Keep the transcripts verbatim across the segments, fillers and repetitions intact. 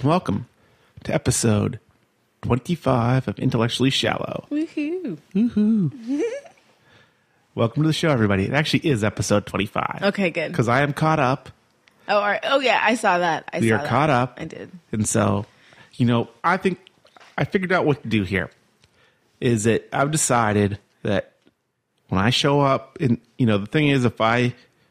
welcome to episode twenty-five of Intellectually Shallow. Woohoo. Woohoo. Welcome to the show, everybody. It actually is episode twenty-five. Okay, good. Because I am caught up. Oh, all right. Oh, yeah, I saw that. I we saw are that. caught up. I did. And so, you know, I think I figured out what to do here. Is that I've decided that when I show up, and you know, the thing is, if I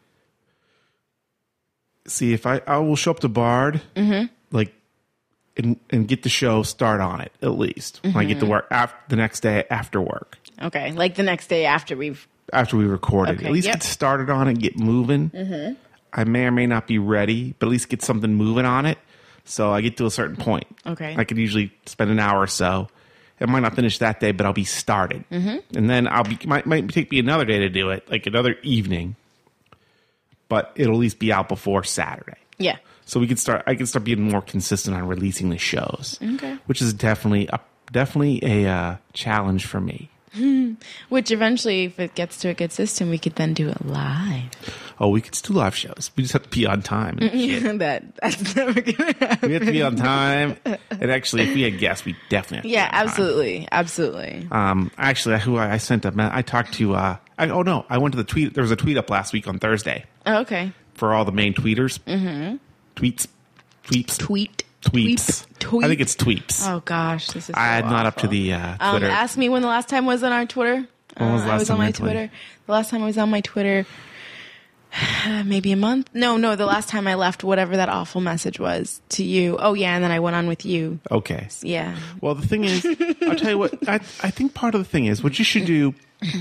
see if I I will show up to Bard, mm-hmm. like, and and get the show start on it at least mm-hmm. when I get to work after the next day after work. Okay, like the next day after we've after we recorded, okay, at least yep. get started on it, get moving. Mm-hmm. I may or may not be ready, but at least get something moving on it. So I get to a certain point. Okay, I could usually spend an hour or so. It might not finish that day, but I'll be started, mm-hmm. and then I'll be might might take me another day to do it, like another evening. But it'll at least be out before Saturday. Yeah. So we can start. I can start being more consistent on releasing the shows. Okay. Which is definitely a definitely a uh, challenge for me. Which eventually, if it gets to a good system, we could then do it live. Oh, we could do live shows. We just have to be on time. And shit. that that's never gonna happen. We have to be on time. And actually, if we had guests, we definitely have to yeah, be on absolutely, time. absolutely. Um, actually, who I, I sent a I talked to. Uh, I, oh no, I went to the tweet. There was a tweet up last week on Thursday. Oh, okay. For all the main tweeters. Mm-hmm. Tweets. Tweets. Tweet. Tweets. Tweet. I think it's tweets. Oh gosh, this is. So I'm not up awful. to the uh, um, Twitter. Ask me when the last time was on our Twitter. When was the uh, last I was time on my on Twitter. Twitter? The last time I was on my Twitter, maybe a month. No, no, the last time I left whatever that awful message was to you. Oh yeah, and then I went on with you. Okay. Yeah. Well, the thing is, I'll tell you what. I I think part of the thing is what you should do.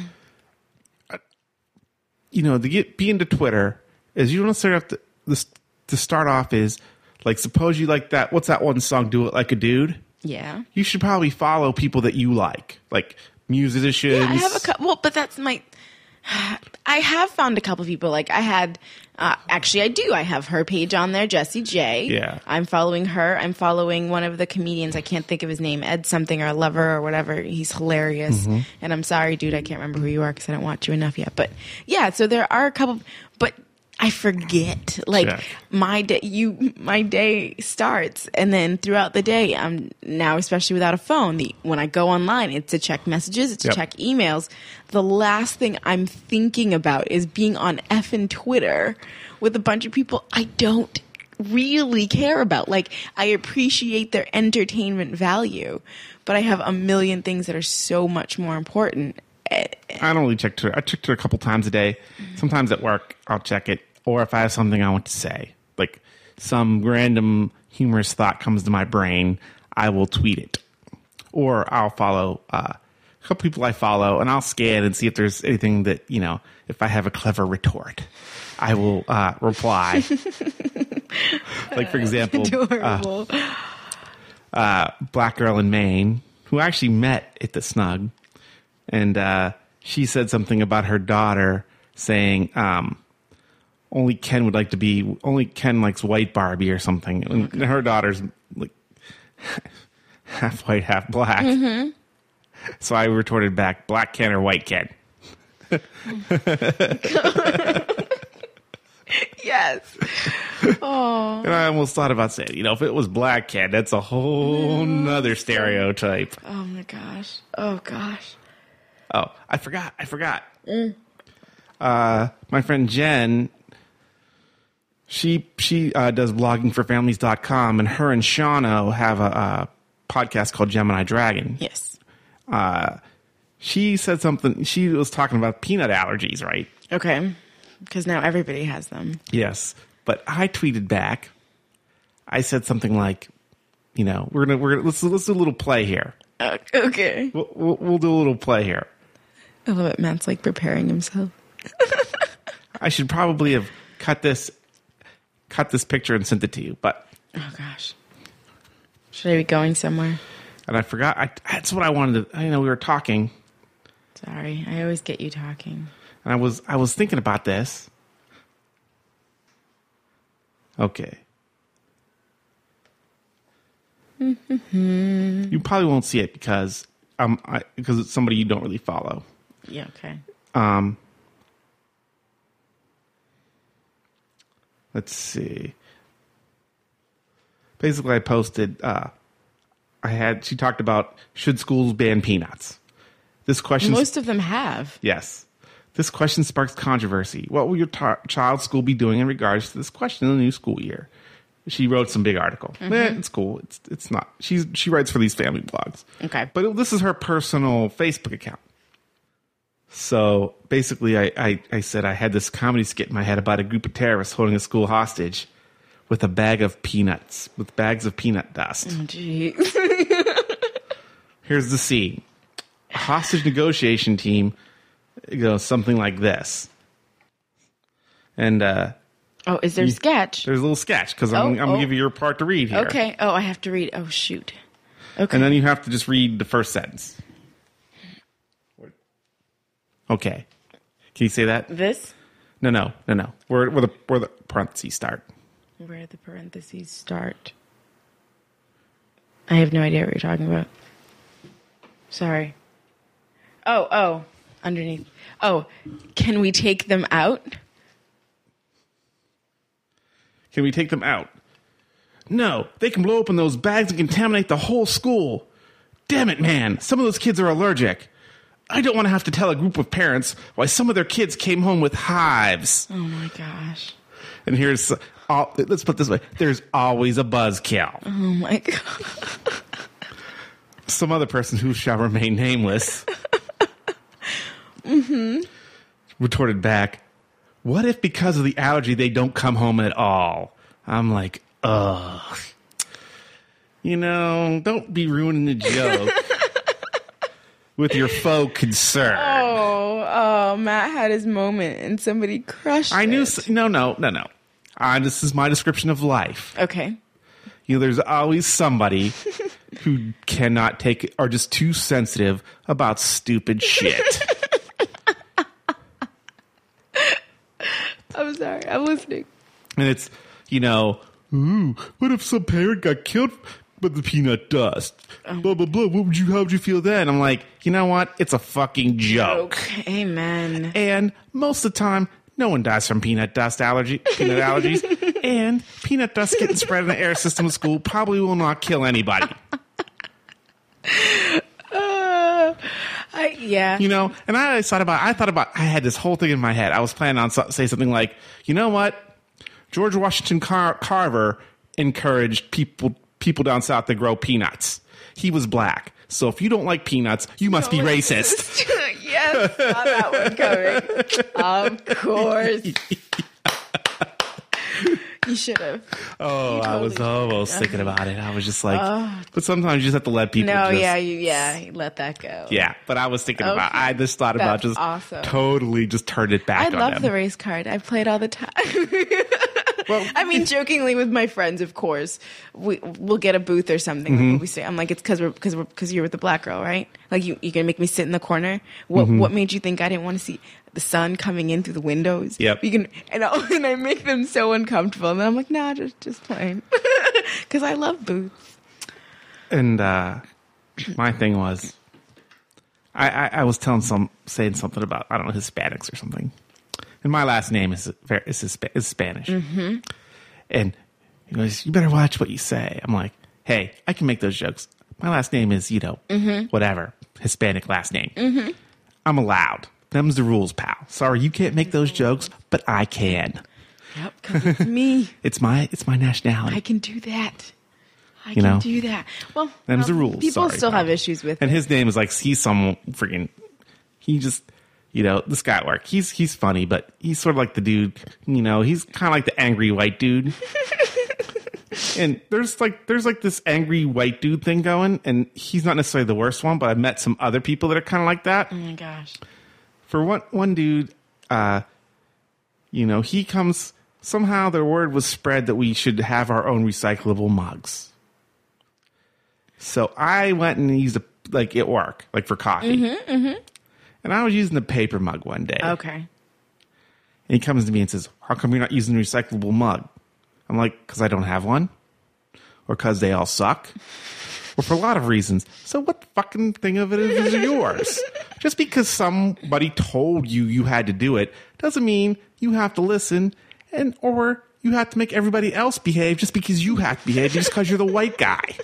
Uh, you know, to get be into Twitter is you don't necessarily have to. This to start off is like suppose you like that. What's that one song? Do It Like a Dude. Yeah. You should probably follow people that you like, like musicians. Yeah, I have a couple. Well, but that's my. I have found a couple people. Like I had, uh, actually, I do. I have her page on there, Jessie J. Yeah. I'm following her. I'm following one of the comedians. I can't think of his name, Ed something or Lover or whatever. He's hilarious. Mm-hmm. And I'm sorry, dude, I can't remember who you are because I don't watch you enough yet. But yeah, so there are a couple. But I forget. Like Check. my day, you, my day starts, and then throughout the day, I'm now, especially without a phone. The when I go online, it's to check messages, it's to Yep. check emails. The last thing I'm thinking about is being on effing Twitter with a bunch of people I don't really care about. Like I appreciate their entertainment value, but I have a million things that are so much more important. I don't really check Twitter. I check Twitter a couple times a day. Sometimes at work, I'll check it. Or if I have something I want to say, like some random humorous thought comes to my brain, I will tweet it. Or I'll follow uh, a couple people I follow, and I'll scan and see if there's anything that, you know, if I have a clever retort, I will uh, reply. Like, for example, Adorable. Uh, uh, Black girl in Maine, who I actually met at the Snug. And uh, she said something about her daughter saying, um, only Ken would like to be, only Ken likes white Barbie or something. And okay. her daughter's like half white, half black. Mm-hmm. So I retorted back, black Ken or white Ken? Yes. Oh. And I almost thought about saying, you know, if it was black Ken, that's a whole nother stereotype. Oh my gosh. Oh gosh. Oh, I forgot. I forgot. Mm. Uh, my friend Jen, she she uh, does blogging for families dot com, and her and Shano have a, a podcast called Gemini Dragon. Yes. Uh, she said something. She was talking about peanut allergies, right? Okay. Because now everybody has them. Yes. But I tweeted back. I said something like, you know, we're gonna we're gonna let's let's do a little play here. Uh, okay. We'll, we'll, we'll do a little play here. I love it. Matt's like preparing himself. I should probably have cut this, cut this picture and sent it to you, but oh gosh, should I be going somewhere? And I forgot. I, that's what I wanted to. I know we were talking. Sorry, I always get you talking. And I was I was thinking about this. Okay. You probably won't see it because um I, because it's somebody you don't really follow. Yeah. Okay. Um. Let's see. basically I posted, uh, I had, she talked about should schools ban peanuts? This question. Most of them have. Yes. This question sparks controversy. What will your ta- child's school be doing in regards to this question in the new school year? She wrote some big article. Mm-hmm. Eh, it's cool. It's it's not. She's she writes for these family blogs. Okay. But it, this is her personal Facebook account. So basically, I, I, I said I had this comedy skit in my head about a group of terrorists holding a school hostage with a bag of peanuts, with bags of peanut dust. Oh, geez. Here's the scene. A hostage negotiation team goes something like this. And, uh... Oh, is there a sketch? There's a little sketch, because I'm, oh, I'm going to oh. give you your part to read here. Okay. Oh, I have to read. Oh, shoot. Okay. And then you have to just read the first sentence. Okay. Can you say that? This? No, no, no, no. Where, where, the, where the parentheses start. Where the parentheses start. I have no idea what you're talking about. Sorry. Oh, oh. Underneath. Oh, can we take them out? Can we take them out? No, they can blow open those bags and contaminate the whole school. Damn it, man. Some of those kids are allergic. I don't want to have to tell a group of parents why some of their kids came home with hives. Oh, my gosh. And here's, all, let's put it this way. There's always a buzzkill. Oh, my God. Some other person who shall remain nameless mm-hmm. retorted back, what if because of the allergy they don't come home at all? I'm like, ugh. You know, don't be ruining the joke with your faux concern. Oh, oh, Matt had his moment and somebody crushed I knew, it. no, no, no, no. Uh, this is my description of life. Okay. You know, there's always somebody who cannot take it, or just too sensitive about stupid shit. I'm sorry. I'm listening. And it's, you know, ooh, what if some parent got killed by the peanut dust? Um, blah, blah, blah. What would you, how would you feel then? I'm like, you know what? It's a fucking joke. joke. Amen. And most of the time, no one dies from peanut dust allergy, peanut allergies. And peanut dust getting spread in the air system of school probably will not kill anybody. Uh, I, yeah. You know, and I thought about, I thought about, I had this whole thing in my head. I was planning on so, say something like, you know what? George Washington Car- Carver encouraged people, people down south to grow peanuts. He was black. So if you don't like peanuts, you must no, be racist. Yes, saw that one coming. Of course. You should have. Oh, totally I was almost thinking about it. I was just like, oh. But sometimes you just have to let people. No, just, yeah, you, yeah, let that go. Yeah, but I was thinking okay. about. I just thought That's about just awesome. totally just turned it back. I on love them. the race card. I play it all the time. Well, I mean, jokingly with my friends, of course, we we'll get a booth or something. Mm-hmm. Like we say, I'm like, it's because we're because we're because you're with the black girl, right? Like you, you're gonna make me sit in the corner. What Mm-hmm. what made you think I didn't want to see the sun coming in through the windows? Yep. You can, and, I'll, and I make them so uncomfortable, and then I'm like, nah, just just playing, because I love booths. And uh, my thing was, I, I I was telling some saying something about I don't know Hispanics or something. And my last name is is, is Spanish. Mm-hmm. And he goes, you better watch what you say. I'm like, hey, I can make those jokes. My last name is, you know, mm-hmm. whatever, Hispanic last name. Mm-hmm. I'm allowed. Them's the rules, pal. Sorry, you can't make those jokes, but I can. Yep, because it's me. It's my it's my nationality. I can do that. I you can know? do that. Well, them's well, the rules. People Sorry, still pal. have issues with and it. his name is like, he's some freaking, he just... You know, this guy at work, he's he's funny, but he's sort of like the dude, you know, he's kind of like the angry white dude. And there's like there's like this angry white dude thing going, and he's not necessarily the worst one, but I've met some other people that are kind of like that. Oh my gosh. For one one dude, uh, you know, he comes, somehow the word was spread that we should have our own recyclable mugs. So I went and used a, like at work, like for coffee. Mm-hmm, mm-hmm. And I was using the paper mug one day. Okay. And he comes to me and says, how come you're not using a recyclable mug? I'm like, because I don't have one. Or because they all suck. Or for a lot of reasons. So what fucking thing of it is yours? Just because somebody told you you had to do it doesn't mean you have to listen and or you have to make everybody else behave just because you have to behave just because you're the white guy.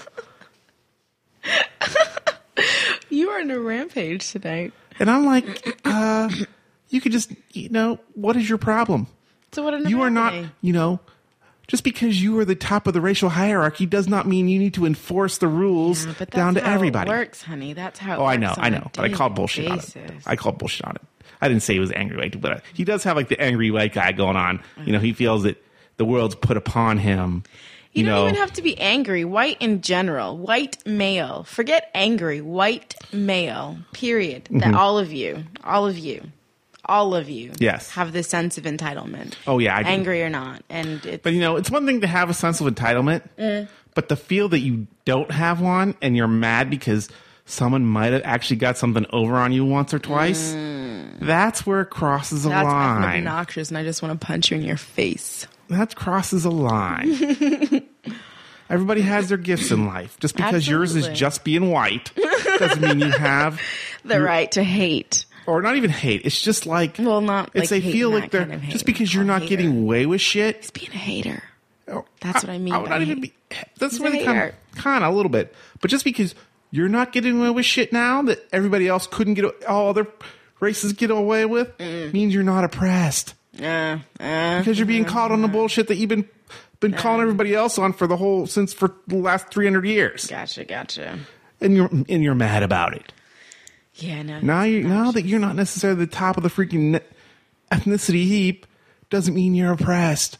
You are on a rampage tonight. And I'm like, uh, you could just, you know, what is your problem? So what? You are not, you know, just because you are the top of the racial hierarchy does not mean you need to enforce the rules yeah, but that's down to how everybody. It works, honey. That's how. It oh, works I know, on I know, but I called bullshit basis. on it. I called bullshit on it. I didn't say he was angry white, but he does have like the angry white guy going on. You know, he feels that the world's put upon him. You, you don't know, even have to be angry. White in general, white male. Forget angry. White male. Period. Mm-hmm. That all of you, all of you, all of you, yes, have this sense of entitlement. Oh yeah, I do. Angry or not, and it's, but you know, it's one thing to have a sense of entitlement, mm. but to feel that you don't have one and you're mad because someone might have actually got something over on you once or twice. Mm. That's where it crosses a that's line. That's obnoxious, and I just want to punch you in your face. That crosses a line. Everybody has their gifts in life. Just because Absolutely. yours is just being white doesn't mean you have the your, right to hate. Or not even hate. It's just like, well, not it's like they feel like they're kind of just because you're not hater. getting away with shit. He's being a hater. Oh, that's I, what I mean. I would not even be. That's He's really kind of, kind of a little bit. But just because you're not getting away with shit now that everybody else couldn't get, all other races get away with, mm. means you're not oppressed. Uh, uh, because you're being uh, caught on the bullshit that you've been been uh, calling everybody else on for the whole since for the last three hundred years. Gotcha, gotcha. And you're and you're mad about it. Yeah, no. Now you now that you're not necessarily the top of the freaking ethnicity heap doesn't mean you're oppressed.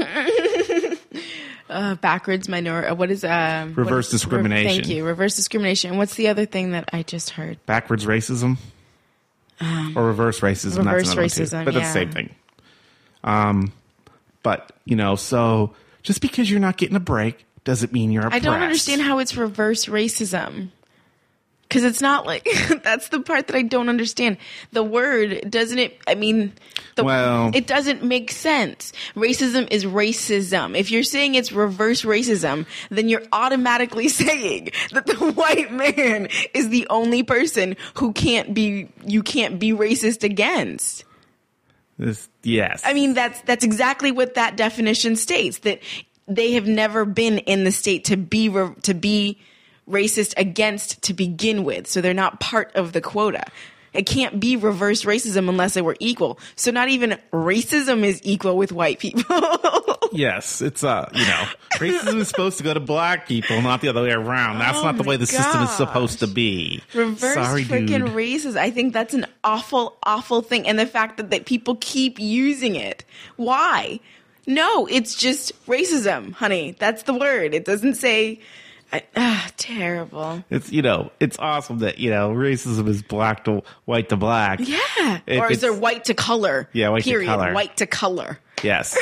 uh, backwards minority. What is um reverse is, discrimination? Re- thank you. Reverse discrimination. What's the other thing that I just heard? Backwards racism. Um, or reverse racism. Reverse that's racism, but yeah. that's the same thing. Um, but you know, so just because you're not getting a break doesn't mean you're oppressed. I don't understand how it's reverse racism. Because it's not like that's the part that I don't understand. The word doesn't it? I mean, the, well, it doesn't make sense. Racism is racism. If you're saying it's reverse racism, then you're automatically saying that the white man is the only person who can't be you can't be racist against. This, yes, I mean that's that's exactly what that definition states. That they have never been in the state to be to be. racist against to begin with, so they're not part of the quota. It can't be reverse racism unless they were equal. So not even racism is equal with white people. Yes, it's uh, you know, racism is supposed to go to black people, not the other way around. That's oh not the way the gosh. system is supposed to be. Reverse Sorry, freaking dude. racism. I think that's an awful, awful thing, and the fact that that people keep using it. Why? No, it's just racism, honey. That's the word. It doesn't say. I, ah, terrible. It's, you know, it's awesome that, you know, racism is black to white to black. Yeah. If or is it's- there white to color? Yeah, white to period. color. White to color. Yes.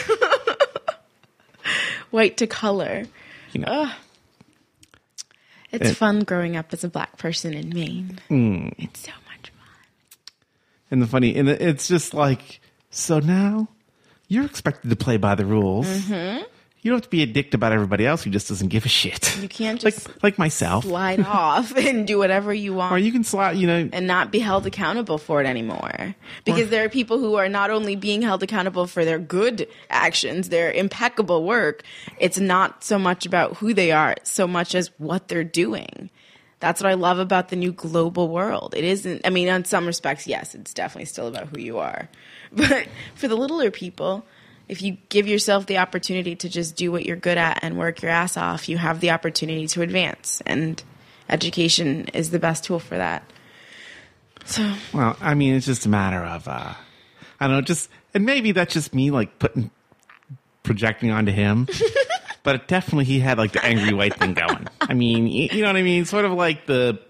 White to color. You know. Ugh. It's It- fun growing up as a black person in Maine. Mm. It's so much fun. And the funny, and it's just like, so now you're expected to play by the rules. Mm-hmm. You don't have to be a dick about everybody else who just doesn't give a shit. You can't just like, like myself. slide off and do whatever you want. Or you can slide, you know. And not be held accountable for it anymore. Because Or- there are people who are not only being held accountable for their good actions, their impeccable work, it's not so much about who they are, so much as what they're doing. That's what I love about the new global world. It isn't, I mean, in some respects, yes, it's definitely still about who you are. But for the littler people, if you give yourself the opportunity to just do what you're good at and work your ass off, you have the opportunity to advance. And education is the best tool for that. So, Well, I mean, it's just a matter of, uh, I don't know, just, and maybe that's just me, like, putting, projecting onto him. But it definitely, he had, like, the angry white thing going. I mean, you, you know what I mean? Sort of like the,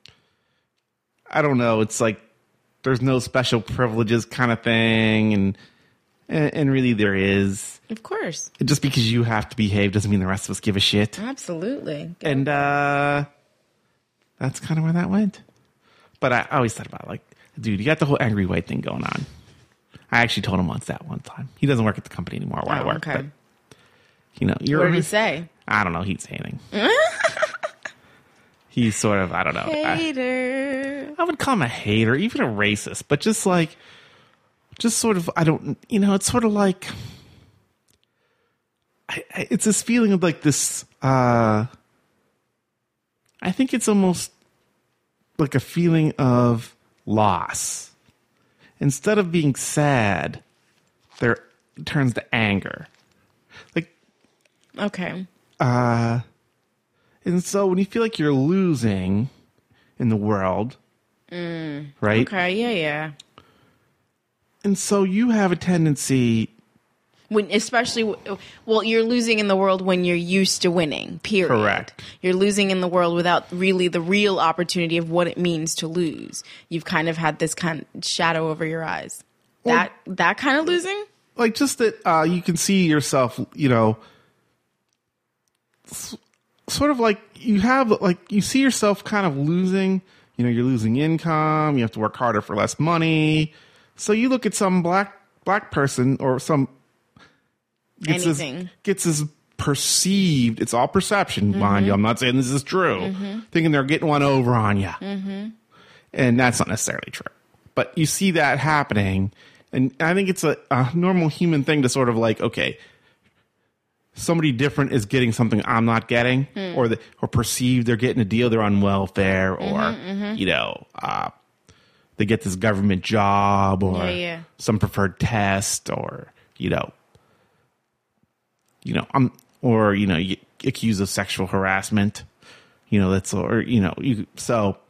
I don't know, it's like, there's no special privileges kind of thing, and, and, and really there is. of course. Just because you have to behave doesn't mean the rest of us give a shit. Absolutely. And uh, that's kind of where that went. But I always thought about it, like, dude, you got the whole angry white thing going on. I actually told him once that one time. He doesn't work at the company anymore where Oh, I work. okay. But, you know, you're. What did he say? I don't know. He'd say anything. He's sort of, I don't know. Hater. I, I would call him a hater, even a racist, but just like, just sort of, I don't, you know, it's sort of like, I, I, it's this feeling of like this. Uh, I think it's almost like a feeling of loss. Instead of being sad, there it turns to anger. Like, Okay. uh, and so when you feel like you're losing in the world, Mm. right? Okay. Yeah. Yeah. And so you have a tendency. When, especially, w- well, you're losing in the world when you're used to winning, period. Correct. You're losing in the world without really the real opportunity of what it means to lose. You've kind of had this kind of shadow over your eyes. Well- that that kind of losing? Like just that uh, you can see yourself, you know, s- sort of like you have, like you see yourself kind of losing, you know, you're losing income, you have to work harder for less money. So you look at some black black person or some gets this, Anything. gets this perceived, it's all perception, Mm-hmm. mind you. I'm not saying this is true. Thinking they're getting one over on you. Mm-hmm. And that's not necessarily true. But you see that happening. And I think it's a, a normal human thing to sort of like, okay, somebody different is getting something I'm not getting, Hmm. or the, or perceived they're getting a deal, they're on welfare, or, Mm-hmm, you know, uh, they get this government job, or Yeah, yeah. some preferred test, or, you know, you know, I'm, or, you know, you accused of sexual harassment, you know, that's, or, you know, you, so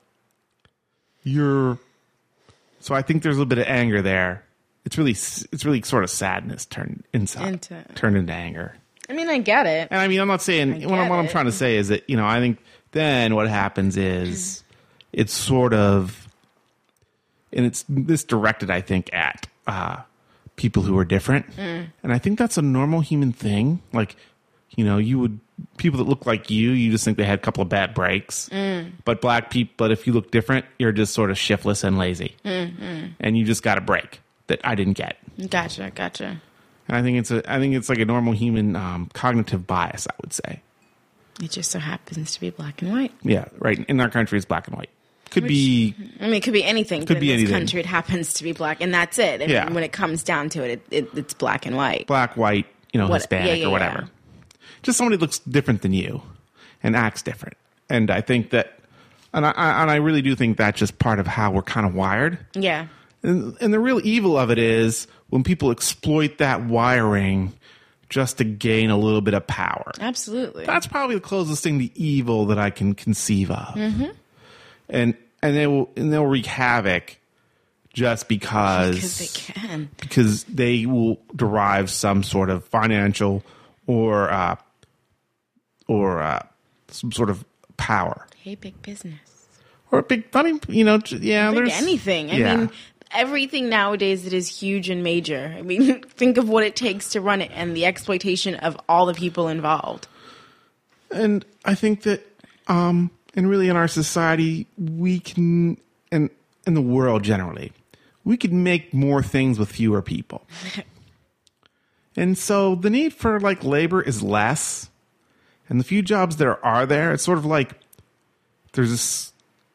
you're, so I think there's a little bit of anger there. It's really, it's really sort of sadness turned inside, Into- turned into anger. I mean, I get it. And I mean, I'm not saying, I what, I'm, get what I'm it. trying to say is that, you know, I think then what happens is it's sort of, and it's this directed, I think, at uh, people who are different. Mm. And I think that's a normal human thing. Like, you know, you would, people that look like you, you just think they had a couple of bad breaks. Mm. But black people, but if you look different, you're just sort of shiftless and lazy. Mm-hmm. And you just got a break that I didn't get. Gotcha, gotcha. And I think it's a, I think it's like a normal human um, cognitive bias, I would say. It just so happens to be black and white. Yeah, right. In our country, it's black and white. Could Which- be, I mean, it could be anything. Could but be in this anything. country, it happens to be black, and that's it. I Yeah. mean, when it comes down to it, it, it it's black and white. black, white, you know, What- Hispanic yeah, yeah, or whatever. yeah. Just somebody that looks different than you and acts different. And I think that, and I, I- and I really do think that's just part of how we're kind of wired. Yeah. And, and the real evil of it is when people exploit that wiring just to gain a little bit of power. Absolutely. That's probably the closest thing to evil that I can conceive of. Mm-hmm. And and they will and they'll wreak havoc just because because they can. because they will derive some sort of financial or uh, or uh, some sort of power Hey, big business. or a big funny, you know, j- yeah. Big there's anything. I yeah. mean, everything nowadays that is huge and major. I mean, think of what it takes to run it and the exploitation of all the people involved. And I think that, um, and really in our society, we can, and in the world generally, we could make more things with fewer people. And so the need for like labor is less. And the few jobs that are there, it's sort of like there's this.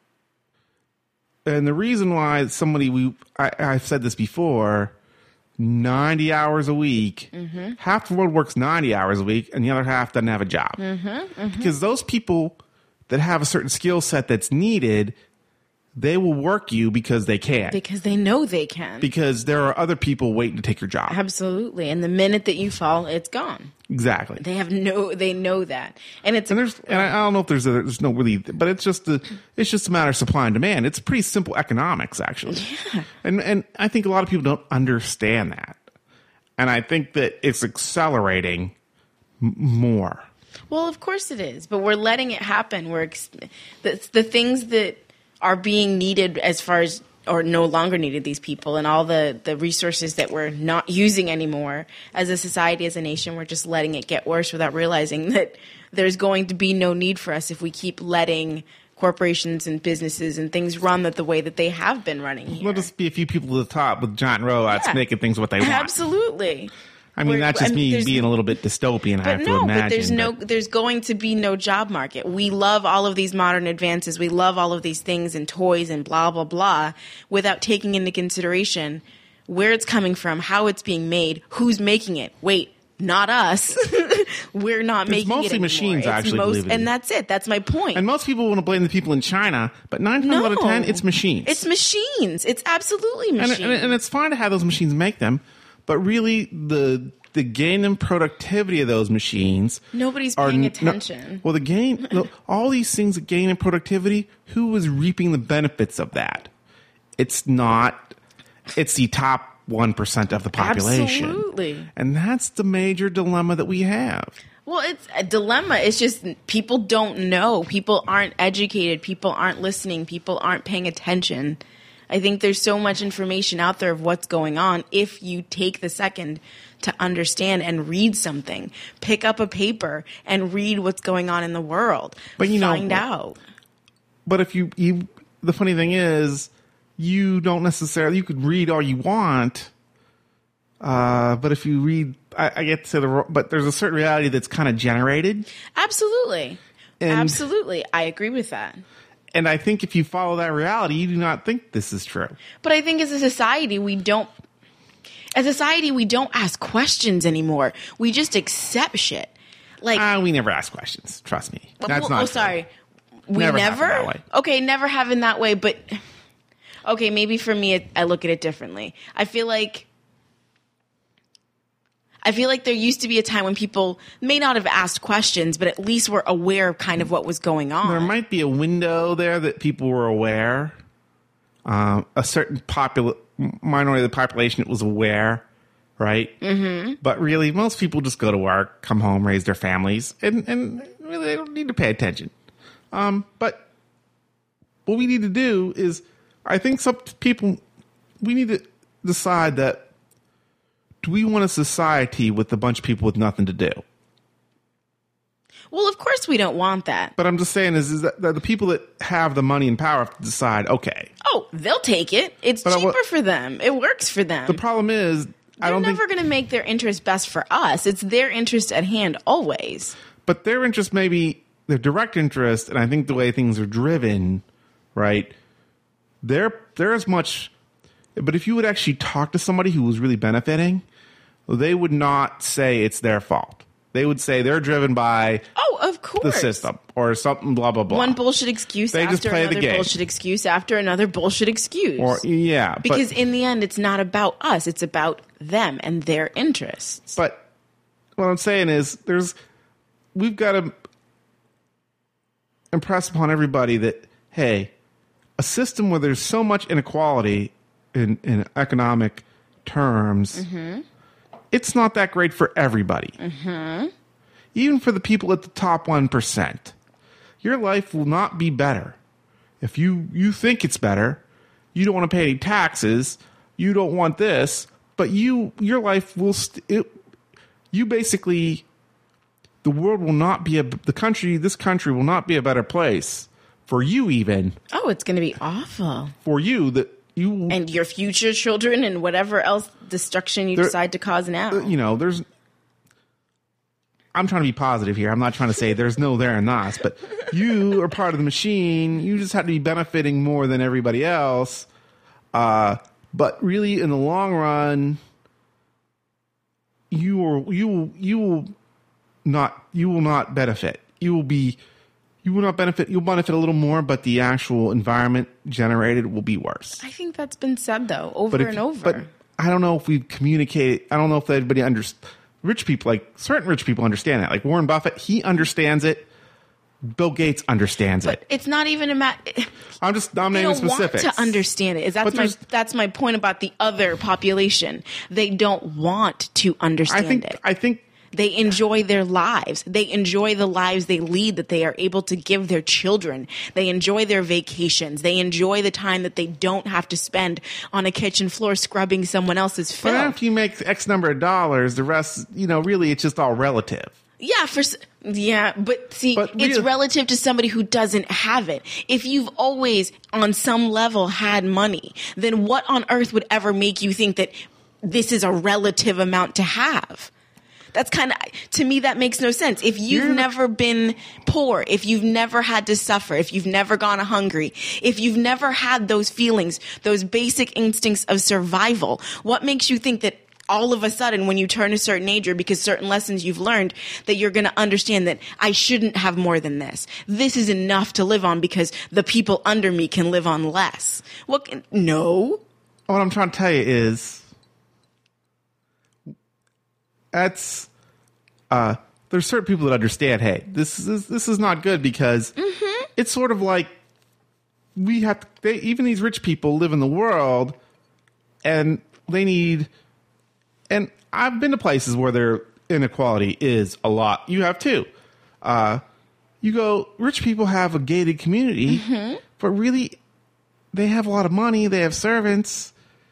And the reason why somebody, we, I, I've said this before, ninety hours a week, Mm-hmm. half the world works ninety hours a week and the other half doesn't have a job. Mm-hmm, Because those people that have a certain skill set that's needed, they will work you because they can. Because they know they can. Because there are other people waiting to take your job. Absolutely. And the minute that you fall, it's gone. Exactly. They have no, they know that. And it's, And there's, and I, I don't know if there's a, there's no really, but it's just a, it's just a matter of supply and demand. It's pretty simple economics, actually. Yeah. And and I think a lot of people don't understand that, and I think that it's accelerating m- more. well, of course it is, but we're letting it happen. We're, ex- the, the things that are being needed as far as, or no longer needed, these people and all the, the resources that we're not using anymore as a society, as a nation, we're just letting it get worse without realizing that there's going to be no need for us if we keep letting corporations and businesses and things run that the way that they have been running here. There'll just be a few people at the top with giant robots Yeah. making things what they want. Absolutely. I mean, We're- that's just and me there's- being a little bit dystopian. I But have to no, imagine. but there's no, but- there's going to be no job market. We love all of these modern advances. We love all of these things and toys and blah, blah, blah, without taking into consideration where it's coming from, how it's being made, who's making it. Wait, not us. We're not making mostly it anymore. machines, It's actually, most, believe it or and not. that's it. That's my point. And most people want to blame the people in China, but nine times no, out of ten, it's machines. It's machines. It's absolutely and, machines. and, and it's fine to have those machines make them, but really the the gain in productivity of those machines. Nobody's are paying n- attention. No, well, the gain, the, all these things that gain in productivity, who is reaping the benefits of that? It's not. It's the top one percent of the population. Absolutely. And that's the major dilemma that we have. Well, it's a dilemma. It's just people don't know. People aren't educated. People aren't listening. People aren't paying attention. I think there's so much information out there of what's going on. If you take the second to understand and read something, pick up a paper and read what's going on in the world. But you know, find out. But if you, you, the funny thing is, you don't necessarily, you could read all you want. Uh, but if you read, I, I get to the, but there's a certain reality that's kind of generated. Absolutely. And, Absolutely. I agree with that. And I think if you follow that reality, you do not think this is true. But I think as a society, we don't, as a society, we don't ask questions anymore. We just accept shit. Like, Uh, we never ask questions. Trust me. That's well, not oh, true. sorry. We Never never? happened that way. Okay, never happened that way, but okay, maybe for me, it, I look at it differently. I feel like, I feel like there used to be a time when people may not have asked questions, but at least were aware of kind of what was going on. There might be a window there that people were aware. Um, a certain popul- minority of the population that was aware, right? Mm-hmm. But really, most people just go to work, come home, raise their families, and, and really they don't need to pay attention. Um, but what we need to do is, I think some people, we need to decide that, do we want a society with a bunch of people with nothing to do? Well, of course we don't want that. But I'm just saying is, is that, that the people that have the money and power have to decide, okay. Oh, they'll take it. It's But I cheaper wa- for them. It works for them. The problem is, I They're don't never think, going to make their interest best for us. It's their interest at hand always. but their interest may be their direct interest, and I think the way things are driven, right? They're they're as much. But if you would actually talk to somebody who was really benefiting, they would not say it's their fault. They would say they're driven by Oh, of course. the system or something, blah, blah, blah. One bullshit excuse They after just play the another game. bullshit excuse after another bullshit excuse. Or, yeah. because but, in the end, it's not about us. It's about them and their interests. but what I'm saying is there's, we've got to impress upon everybody that, hey, a system where there's so much inequality in, in economic terms, Mm-hmm. it's not that great for everybody. Mm-hmm. Even for the people at the top one percent. Your life will not be better. If you, you think it's better, you don't want to pay any taxes, you don't want this, but you your life will st- it, you basically, the world will not be a, the country, this country will not be a better place for you even, Oh, it's going to be awful. for you that you, And your future children and whatever else destruction you There- decide to cause now. you know, there's, I'm trying to be positive here. I'm not trying to say there's no there and us, but you are part of the machine. You just have to be benefiting more than everybody else. Uh, but really, in the long run, you will you will you will not you will not benefit. You will be you will not benefit. You'll benefit a little more, but the actual environment generated will be worse. I think that's been said, though, over But if, and over. but I don't know if we've communicated. I don't know if everybody understands. Rich people, like certain rich people, understand that. Like Warren Buffett, he understands it. Bill Gates understands But it. it's not even a matter. I'm just I'm They naming don't specifics. want to understand it. Is that's But my there's- that's my point about the other population. They don't want to I understand think it. I think They enjoy their lives. They enjoy the lives they lead that they are able to give their children. They enjoy their vacations. They enjoy the time that they don't have to spend on a kitchen floor scrubbing someone else's but film. after you make X number of dollars, the rest, you know, really, it's just all relative. Yeah, for s- yeah, but see, But it's real- relative to somebody who doesn't have it. If you've always, on some level, had money, then what on earth would ever make you think that this is a relative amount to have? That's kind of, to me, that makes no sense. If you've You're- never been poor, if you've never had to suffer, if you've never gone hungry, if you've never had those feelings, those basic instincts of survival, what makes you think that all of a sudden when you turn a certain age or because certain lessons you've learned that you're going to understand that I shouldn't have more than this. This is enough to live on because the people under me can live on less. What? Can, no. What I'm trying to tell you is that's uh, there's certain people that understand, hey, this is this is not good because mm-hmm. it's sort of like we have to, they, even these rich people live in the world and they need, and I've been to places where their inequality is a lot. You have too. Uh, you go, rich people have a gated community, mm-hmm. but really they have a lot of money. They have servants.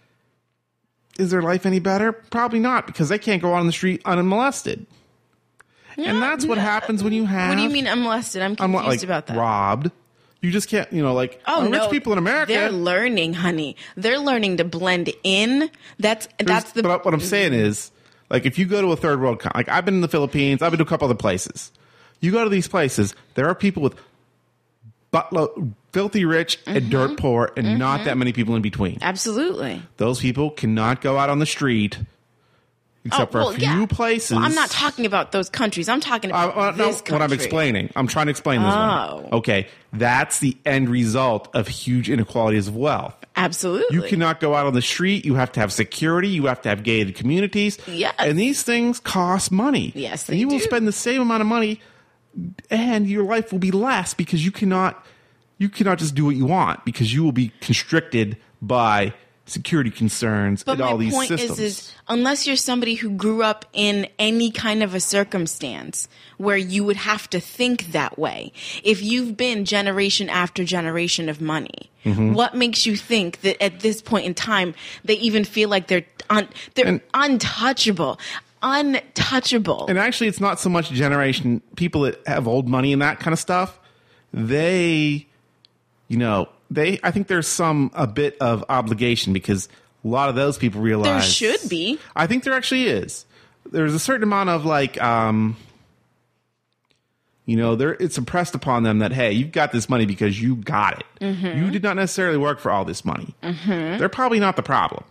Is their life any better? Probably not, because they can't go out on the street unmolested. Yeah, and that's what happens when you have... What do you mean unmolested? I'm confused like, about that. Robbed. You just can't, you know, like, oh, uh, no, rich people in America... They're learning, honey. They're learning to blend in. That's that's the... But what I'm saying is, like, if you go to a third world... Like, I've been in the Philippines. I've been to a couple other places. You go to these places, there are people with buttload, filthy rich and mm-hmm. dirt poor, and mm-hmm. not that many people in between. Absolutely. Those people cannot go out on the street... Except oh, for well, a few yeah. places. Well, I'm not talking about those countries. I'm talking about uh, uh, no, this country. What I'm explaining. I'm trying to explain this oh. one. Okay. That's the end result of huge inequalities of wealth. Absolutely. You cannot go out on the street. You have to have security. You have to have gated communities. Yes. And these things cost money. Yes, they And you do. will spend the same amount of money and your life will be less because you cannot, you cannot just do what you want because you will be constricted by security concerns but and all these systems. But my point is, is, unless you're somebody who grew up in any kind of a circumstance where you would have to think that way, if you've been generation after generation of money, mm-hmm. what makes you think that at this point in time they even feel like they're un- they're and, untouchable? Untouchable. And actually, it's not so much generation people that have old money and that kind of stuff. They, you know. They, I think there's some a bit of obligation because a lot of those people realize there should be. I think there actually is. There's a certain amount of like, um, you know, there it's impressed upon them that hey, you've got this money because you got it. Mm-hmm. You did not necessarily work for all this money. Mm-hmm. They're probably not the problem.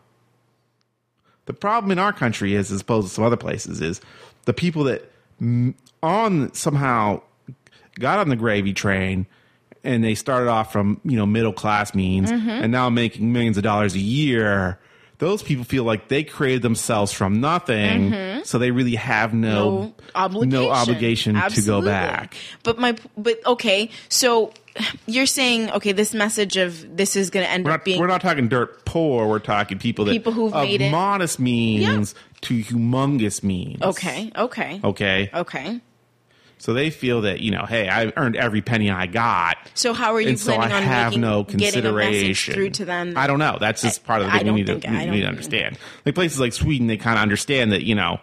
The problem in our country is, as opposed to some other places, is the people that on somehow got on the gravy train. And they started off from, you know, middle class means mm-hmm. and now making millions of dollars a year. Those people feel like they created themselves from nothing. Mm-hmm. So they really have no, no obligation, no obligation to go back. But my, but okay. So you're saying, okay, this message of this is going to end we're up not, being. We're not talking dirt poor. We're talking people that people who've of made it. modest means yeah. to humongous means. Okay. Okay. Okay. Okay. So they feel that, you know, hey, I earned every penny I got. So how are you and planning so I on have making, no getting a message consideration through to them? I don't know. That's just part of the thing we need to, we need to understand. Like places like Sweden, they kind of understand that, you know,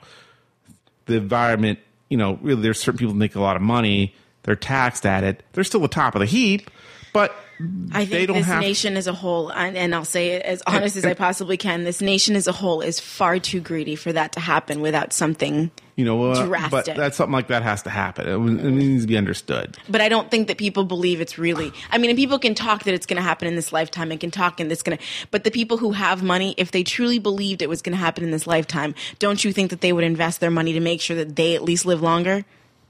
the environment, you know, really there's certain people that make a lot of money. They're taxed at it. They're still the top of the heap, but I think they don't this have nation as a whole, and, and I'll say it as honest as I possibly can, this nation as a whole is far too greedy for that to happen without something you know, uh, drastic. But that something like that has to happen. It, it needs to be understood. But I don't think that people believe it's really. I mean, and people can talk that it's going to happen in this lifetime, and can talk and it's going to. But the people who have money, if they truly believed it was going to happen in this lifetime, don't you think that they would invest their money to make sure that they at least live longer?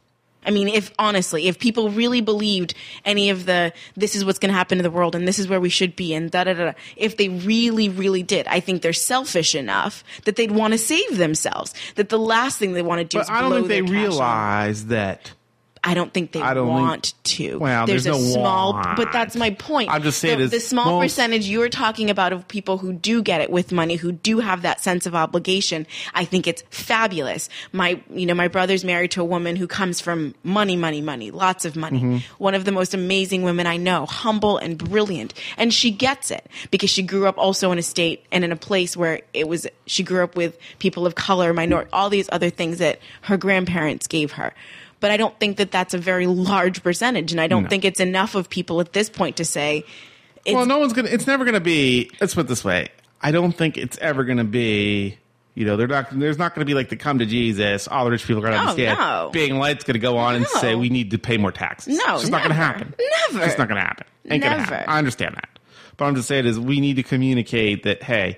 I mean, if honestly, if people really believed any of the, this is what's going to happen to the world and this is where we should be and da da da, if they really, really did, I think they're selfish enough that they'd want to save themselves. That the last thing they want to do but is I don't blow think they their realize on. that. I don't think they I don't want think, to. Well, there's, there's a no small, want. But that's my point. I'm just saying the, is the small most, percentage you're talking about of people who do get it with money, who do have that sense of obligation. I think it's fabulous. My, you know, my brother's married to a woman who comes from money, money, money, lots of money. Mm-hmm. One of the most amazing women I know, humble and brilliant, and she gets it because she grew up also in a state and in a place where it was. She grew up with people of color, minority, all these other things that her grandparents gave her. But I don't think that that's a very large percentage, and I don't no. think it's enough of people at this point to say. It's, well, no one's gonna. It's never gonna be. Let's put it this way. I don't think it's ever gonna be. You know, they're not. There's not gonna be like the come to Jesus. All the rich people are gonna oh, understand. No. Being Light's gonna go on no. and say we need to pay more taxes. No, it's just never. not gonna happen. Never. It's just not gonna happen. Ain't never. gonna happen. I understand that, but I'm just saying is we need to communicate that. Hey,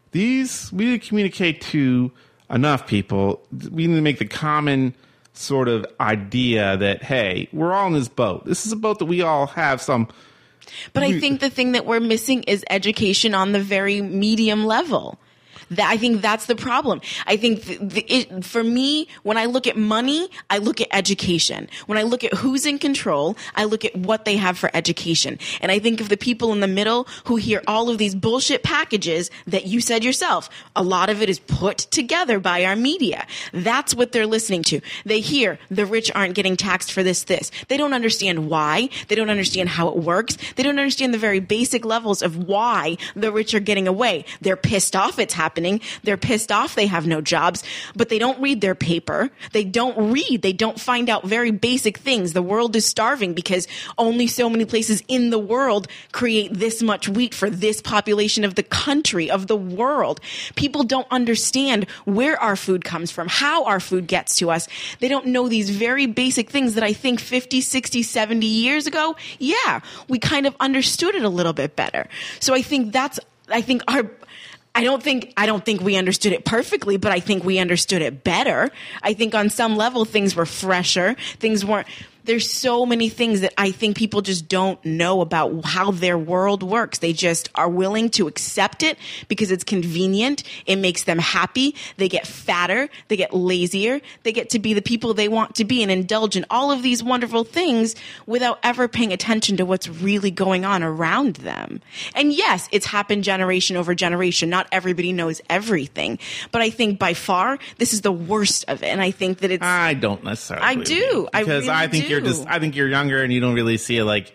these we need to communicate to enough people. We need to make the common sort of idea that, hey, we're all in this boat. This is a boat that we all have some. But I think the thing that we're missing is education on the very medium level. That I think that's the problem. I think the, the, it, for me, when I look at money, I look at education. When I look at who's in control, I look at what they have for education. And I think of the people in the middle who hear all of these bullshit packages that you said yourself. A lot of it is put together by our media. That's what they're listening to. They hear the rich aren't getting taxed for this, this. They don't understand why. They don't understand how it works. They don't understand the very basic levels of why the rich are getting away. They're pissed off it's happening. They're pissed off they have no jobs, but they don't read their paper. They don't read. They don't find out very basic things. The world is starving because only so many places in the world create this much wheat for this population of the country, of the world. People don't understand where our food comes from, how our food gets to us. They don't know these very basic things that I think fifty, sixty, seventy years ago, yeah, we kind of understood it a little bit better. So I think that's, I think our, I don't think I don't think we understood it perfectly, but I think we understood it better. I think on some level things were fresher. Things weren't. There's so many things that I think people just don't know about how their world works. They just are willing to accept it because it's convenient. It makes them happy. They get fatter. They get lazier. They get to be the people they want to be and indulge in all of these wonderful things without ever paying attention to what's really going on around them. And yes, it's happened generation over generation. Not everybody knows everything. But I think by far, this is the worst of it. And I think that it's... I don't necessarily I do. I because really I think do. you're just I think you're younger and you don't really see it. Like,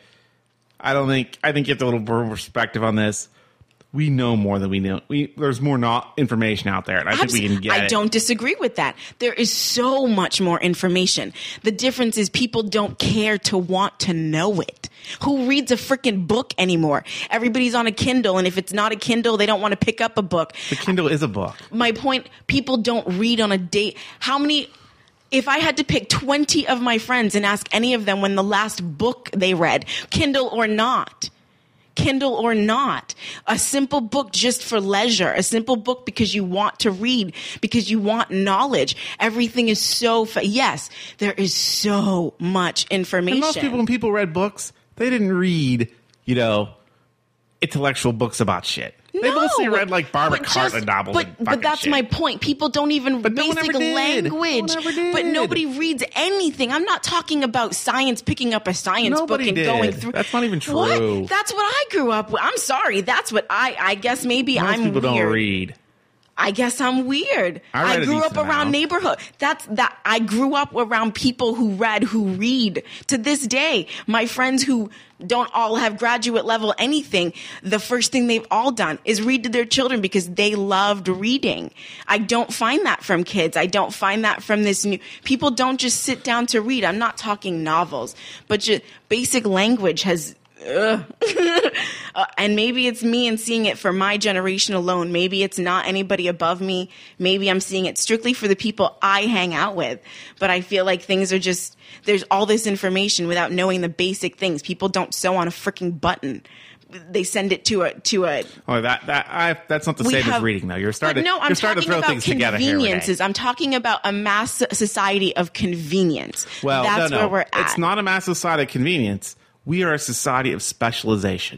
I don't think I think you have a little more perspective on this. We know more than we know. We there's more not information out there, and I think we can get I it. don't disagree with that. There is so much more information. The difference is people don't care to want to know it. Who reads a freaking book anymore? Everybody's on a Kindle, and if it's not a Kindle, they don't want to pick up a book. The Kindle is a book. My point: people don't read on a date. How many? If I had to pick twenty of my friends and ask any of them when the last book they read, Kindle or not, Kindle or not, a simple book just for leisure, a simple book because you want to read, because you want knowledge. Everything is so, fa- yes, there is so much information. And most people, when people read books, they didn't read, you know, intellectual books about shit. They No, mostly read like Barbara but Cartland just- novels. But, and but fucking that's shit. my point. People don't even But no one basic ever did. No language. one ever did. But nobody reads anything. I'm not talking about science, picking up a science Nobody book and did. going through. That's not even true. What? That's what I grew up with. I'm sorry. That's what I. I guess maybe Most I'm people weird. don't read. I guess I'm weird. I read a grew up decent around amount. neighborhood. That's that. I grew up around people who read, who read. To this day, my friends who don't all have graduate level anything, the first thing they've all done is read to their children because they loved reading. I don't find that from kids. I don't find that from this new. People don't just sit down to read. I'm not talking novels, but just basic language has. Ugh. uh, and maybe it's me and seeing it for my generation alone. Maybe it's not anybody above me. Maybe I'm seeing it strictly for the people I hang out with. But I feel like things are just, there's all this information without knowing the basic things. People don't sew on a freaking button. They send it to a, to a, Oh, that that I, that's not the We same have- as reading, though. You're but starting. no, I'm you're starting talking to throw about things together here, Renee. conveniences. I'm talking about a mass society of convenience. Well, That's no, no. where we're at. It's not a massive society of convenience. We are a society of specialization.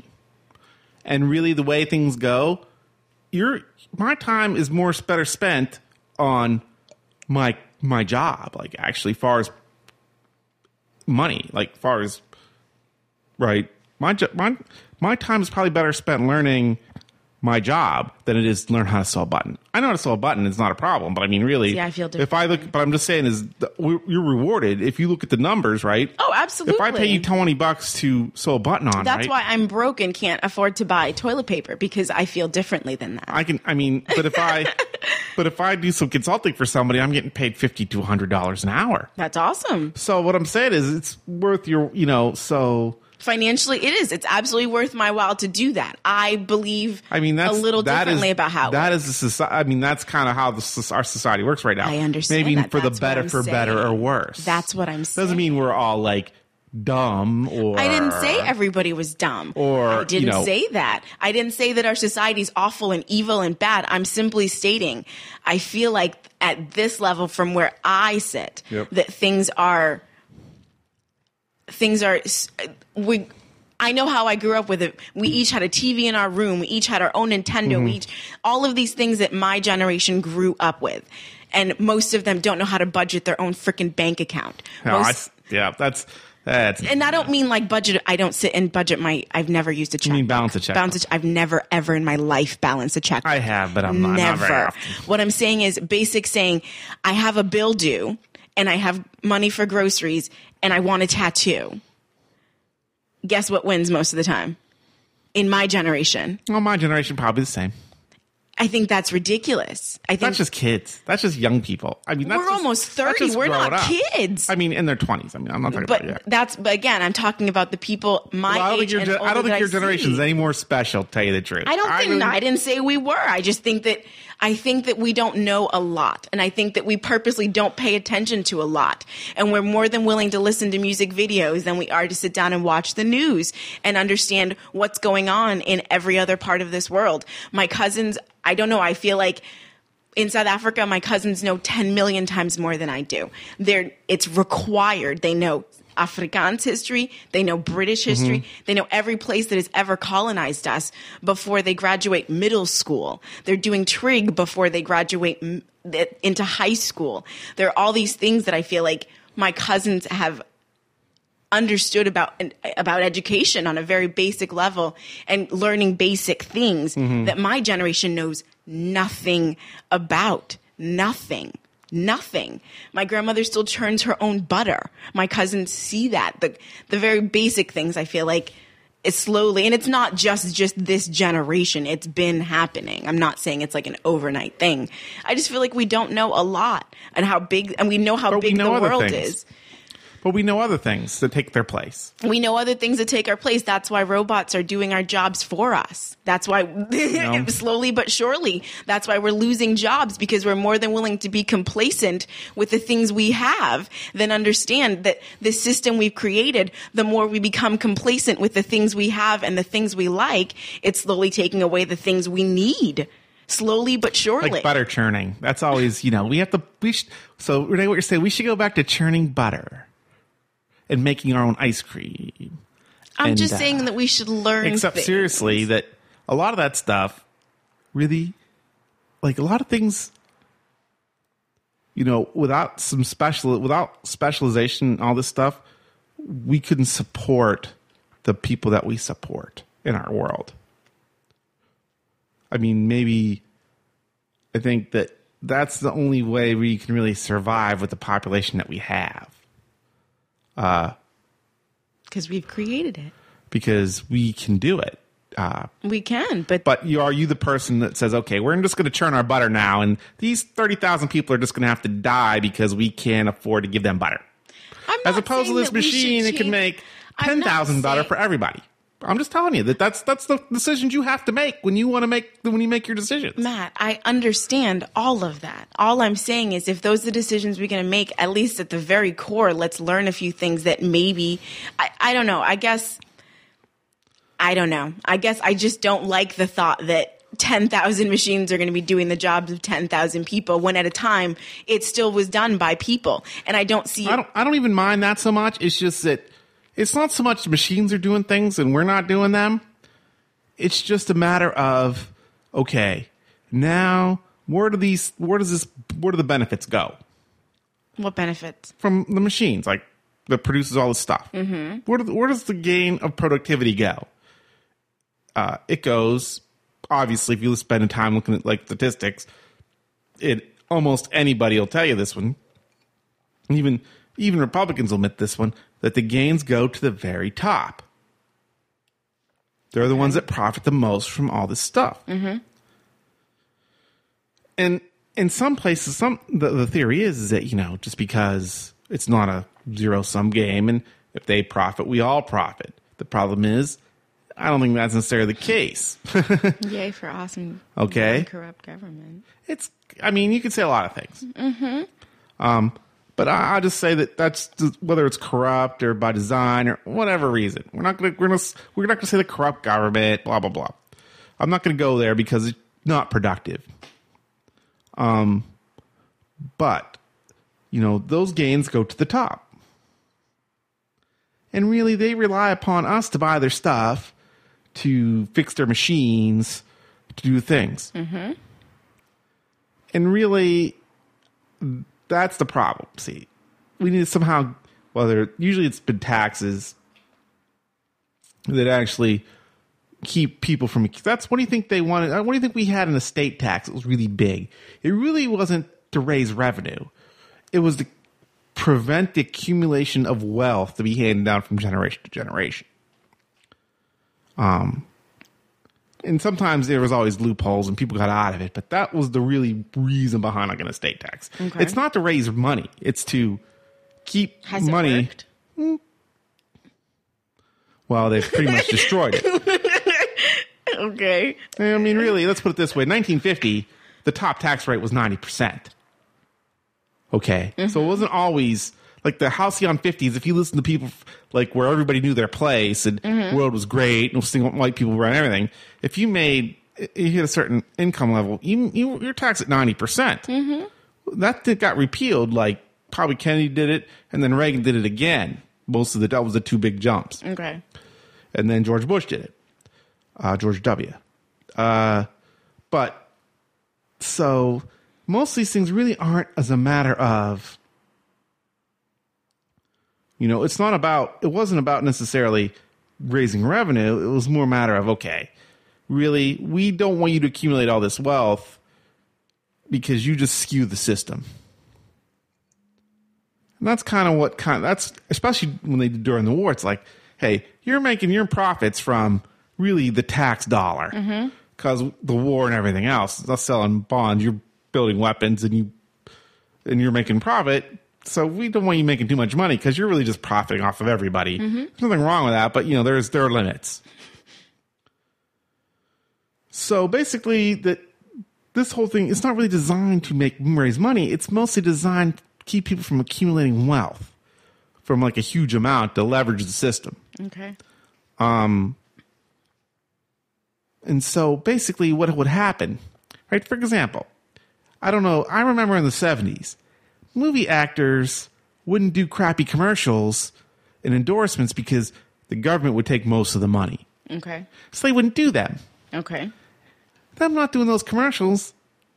And really, the way things go, your my time is more better spent on my my job. Like, actually, far as money, like far as right, my jo- my my time is probably better spent learning my job than it is to learn how to sew a button. I know how to sew a button; it's not a problem. But I mean, really, See, I feel if I look, but I'm just saying is the, we- you're rewarded if you look at the numbers, right? Oh, absolutely. If I pay you twenty bucks to sew a button on, That's right? why I'm broke and can't afford to buy toilet paper because I feel differently than that. I can. I mean, but if I, but if I do some consulting for somebody, I'm getting paid fifty to a hundred dollars an hour. That's awesome. So what I'm saying is, it's worth your, you know, so. Financially, it is. It's absolutely worth my while to do that. I believe I mean, that's a little that differently is, about how it that works. is the society. I mean, that's kind of how the, soc- our society works right now. I understand Maybe that. for the That's what better, I'm for better saying. or worse. That's what I'm saying. Doesn't mean we're all like dumb or I didn't say everybody was dumb. Or, I didn't you know, say that. I didn't say that our society's awful and evil and bad. I'm simply stating I feel like at this level from where I sit Yep. that things are things are we I know how I grew up with it. We each had a T V in our room. We each had our own Nintendo. Mm-hmm. We each all of these things that my generation grew up with. And most of them don't know how to budget their own freaking bank account. No, Most, I, yeah, that's that's. and I don't mean like budget. I don't sit and budget my. I've never used a check. You mean balance a check? Balance a check. I've never ever in my life balanced a check. I have, but I'm not, never. not very often. What I'm saying is basic saying. I have a bill due, and I have money for groceries, and I want a tattoo. Guess what wins most of the time? In my generation, Well, my generation probably the same. I think that's ridiculous. I think That's just kids. That's just young people. I mean, that's we're just- almost that's thirty. just We're growing not up. kids. I mean, in their twenties. I mean, I'm not talking but about yet. that's but again, I'm talking about the people my Well, I don't age think your and gen- older I don't that think your see. generation's any more special. To tell you the truth, I don't think really- I didn't say we were. I just think that I think that we don't know a lot, and I think that we purposely don't pay attention to a lot, and we're more than willing to listen to music videos than we are to sit down and watch the news and understand what's going on in every other part of this world. My cousins, I don't know. I feel like in South Africa, my cousins know ten million times more than I do. They're, it's required. They know Afrikaans history. They know British history. Mm-hmm. They know every place that has ever colonized us before they graduate middle school. They're doing trig before they graduate m- th- into high school. There are all these things that I feel like my cousins have understood about about education on a very basic level and learning basic things Mm-hmm. that my generation knows nothing about. Nothing. Nothing. My grandmother still churns her own butter. My cousins see that. The the very basic things I feel like it's slowly, and it's not just just this generation. It's been happening. I'm not saying it's like an overnight thing. I just feel like we don't know a lot and how big, and we know how But we big know the other world things. is. But we know other things that take their place. We know other things that take our place. That's why robots are doing our jobs for us. That's why No. slowly but surely, that's why we're losing jobs, because we're more than willing to be complacent with the things we have than understand that the system we've created, the more we become complacent with the things we have and the things we like, it's slowly taking away the things we need. Slowly but surely. Like butter churning. That's always, you know, we have to, we should, so Renee, what you're saying, we should go back to churning butter and making our own ice cream. I'm and, just uh, saying that we should learn Except things. seriously, that a lot of that stuff really, like a lot of things, you know, without some special, without specialization and all this stuff, we couldn't support the people that we support in our world. I mean, maybe I think that that's the only way we can really survive with the population that we have. Because we've created it. Because we can do it. Uh, We can, but, but you are you the person that says, okay, we're just going to churn our butter now, and these thirty thousand people are just going to have to die because we can't afford to give them butter. I'm As not opposed to saying this that we should machine that can change- make I'm ten not thousand butter saying- for everybody. I'm just telling you that that's that's the decisions you have to make when you want to make when you make your decisions. Matt, I understand all of that. All I'm saying is if those are the decisions we're going to make, at least at the very core, let's learn a few things that maybe, I, I don't know, I guess, I don't know. I guess I just don't like the thought that ten thousand machines are going to be doing the jobs of ten thousand people when at a time it still was done by people. And I don't see I don't I don't even mind that so much. It's just that it's not so much machines are doing things and we're not doing them. It's just a matter of, okay, now where do these where does this where do the benefits go what benefits. from the machines like that produces all this stuff? Mm-hmm. Where do, where does the gain of productivity go? Uh, it goes obviously if you spend time looking at like statistics, it almost anybody will tell you this one. Even even Republicans will admit this one, that the gains go to the very top. They're the ones that profit the most from all this stuff. Mm-hmm. And in some places, some the, the theory is, is that, you know, just because it's not a zero-sum game, and if they profit, we all profit. The problem is, I don't think that's necessarily the case. Yay for awesome, Okay. corrupt government. It's, I mean, you could say a lot of things. Mm-hmm. Um, But I, I'll just say that that's just, whether it's corrupt or by design or whatever reason. We're not going to we're, gonna, we're not going to say the corrupt government, blah, blah, blah. I'm not going to go there because it's not productive. Um, but, you know, those gains go to the top. And really, they rely upon us to buy their stuff, to fix their machines, to do things. Mm-hmm. And really, that's the problem. See, we need to somehow, whether usually it's been taxes that actually keep people from. That's what do you think they wanted? What do you think we had an estate tax? It was really big. It really wasn't to raise revenue. It was to prevent the accumulation of wealth to be handed down from generation to generation. Um. And sometimes there was always loopholes and people got out of it, but that was the really reason behind like an estate tax. Okay. It's not to raise money; it's to keep Has money. It worked? Well, they've pretty much destroyed it. Okay. I mean, really, let's put it this way: nineteen fifty, the top tax rate was ninety percent. Okay, mm-hmm. So it wasn't always. Like the halcyon fifties, if you listen to people like where everybody knew their place and mm-hmm. the world was great and single white people ran everything, if you made you hit a certain income level, you, you you're taxed at ninety percent. Mm-hmm. That got repealed. Like probably Kennedy did it, and then Reagan did it again. Most of the that was the two big jumps. Okay, and then George Bush did it. Uh, George W. Uh, but so most of these things really aren't as a matter of. You know, it's not about, it wasn't about necessarily raising revenue. It was more a matter of, okay, really, we don't want you to accumulate all this wealth because you just skew the system. And that's kind of what kind of, that's, especially when they did during the war, it's like, hey, you're making your profits from really the tax dollar because mm-hmm. the war and everything else, that's selling bonds, you're building weapons and you, and you're making profit. So we don't want you making too much money because you're really just profiting off of everybody. Mm-hmm. There's nothing wrong with that, but you know, there's there are limits. So basically, that this whole thing is not really designed to make raise money. It's mostly designed to keep people from accumulating wealth from like a huge amount to leverage the system. Okay. Um. And so basically, what would happen, right? For example, I don't know. I remember in the seventies. Movie actors wouldn't do crappy commercials and endorsements because the government would take most of the money. Okay. So they wouldn't do them. Okay. Them not doing those commercials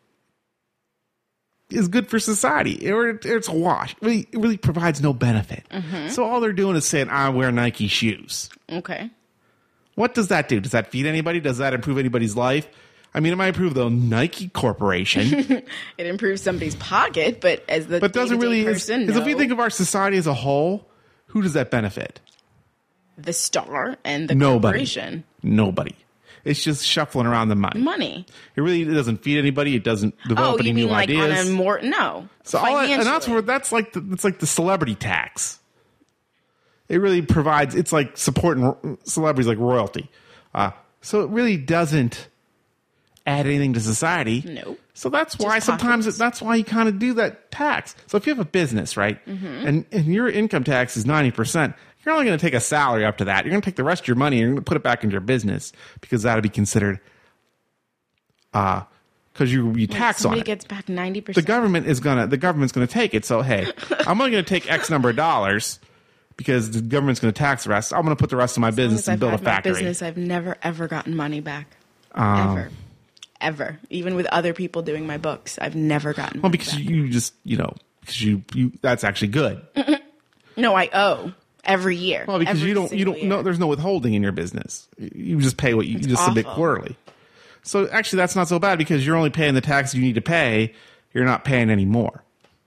is good for society. Or it's a wash. It really, it really provides no benefit. Mm-hmm. So all they're doing is saying, I wear Nike shoes. Okay. What does that do? Does that feed anybody? Does that improve anybody's life? I mean, it might improve the Nike Corporation. It improves somebody's pocket, but as the but doesn't really person, is, no. If we think of our society as a whole, who does that benefit? The star and the Nobody. corporation. Nobody. It's just shuffling around the money. Money. It really doesn't feed anybody. It doesn't develop oh, any you mean new like ideas. On a more no. So all that, and that's where that's like the, it's like the celebrity tax. It really provides. It's like supporting celebrities like royalty. Uh, so it really doesn't add anything to society. No. So that's Just why sometimes it, that's why you kind of do that tax. So if you have a business, right, mm-hmm. and, and your income tax is ninety percent, you're only going to take a salary up to that. You're going to take the rest of your money and you're going to put it back into your business because that'll be considered, uh, because you you tax Wait, on it. Gets back ninety percent. The government is gonna the government's gonna take it. So hey, I'm only going to take X number of dollars because the government's going to tax the rest. I'm going to put the rest of my as business and I've build had a factory. My business, I've never ever gotten money back. Um, ever. Ever, even with other people doing my books, I've never gotten. Well, because back. you just, you know, because you, you, that's actually good. No, I owe every year. Well, because every you don't, you don't know, there's no withholding in your business. You just pay what you, you just awful. submit quarterly. So actually, that's not so bad because you're only paying the tax you need to pay. You're not paying any more.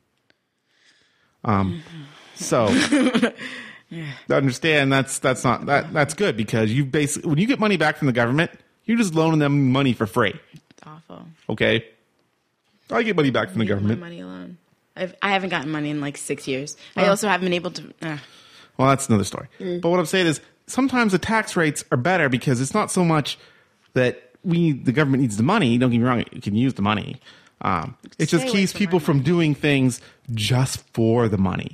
Um, so yeah. understand that's that's not that that's good because you basically when you get money back from the government. You're just loaning them money for free. It's awful. Okay? I get money back from the Leave government. My money alone. I've, I haven't gotten money in like six years. Uh, I also haven't been able to... Uh. Well, that's another story. Mm. But what I'm saying is sometimes the tax rates are better because it's not so much that we the government needs the money. Don't get me wrong. You can use the money. Um, it Stay just away keeps from people my from money. doing things just for the money.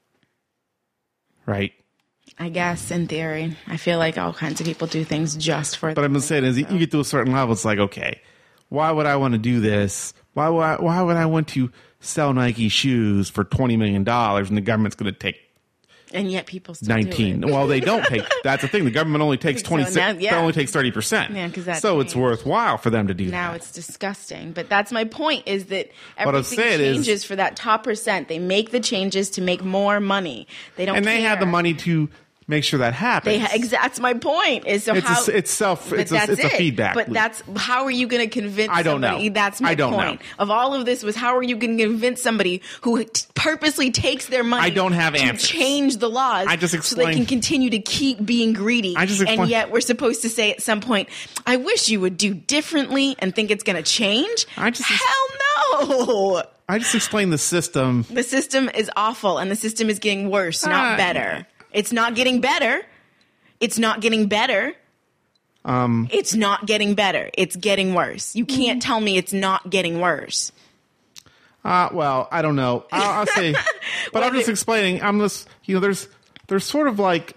Right? I guess in theory, I feel like all kinds of people do things just for. But I'm the just saying, is you money, get to a certain level, it's like, okay, why would I want to do this? Why would I, why would I want to sell Nike shoes for twenty million dollars and the government's going to take so- and yet people still nineteen? Do it. Well, they don't take. That's the thing. The government only takes So twenty. now- yeah. They only takes thirty percent. Yeah, 'cause that so it's changed. worthwhile for them to do Now that. it's disgusting, but that's my point. Is that What I'm everything saying is- changes for that top percent? They make the changes to make more money. They don't, and they care. have the money to make sure that happens. They ha- ex- that's my point. Is so It's a how s- it's self- but it's a- that's it's a it. feedback But loop. that's how are you going to convince? I don't somebody? know. That's my I don't point. know. Of all of this was how are you going to convince somebody who t- purposely takes their money? I don't have to answers. change the laws. I just so they explained- can continue to keep being greedy. I just and explained- yet we're supposed to say at some point, "I wish you would do differently," and think it's going to change. I just- hell no. I just explained the system. The system is awful, and the system is getting worse, not Uh, better. It's not getting better. It's not getting better. Um, it's not getting better. It's getting worse. You can't tell me it's not getting worse. Uh, well, I don't know. I'll, I'll say, but I'm Well, just it- explaining. I'm just, you know, there's, there's sort of like,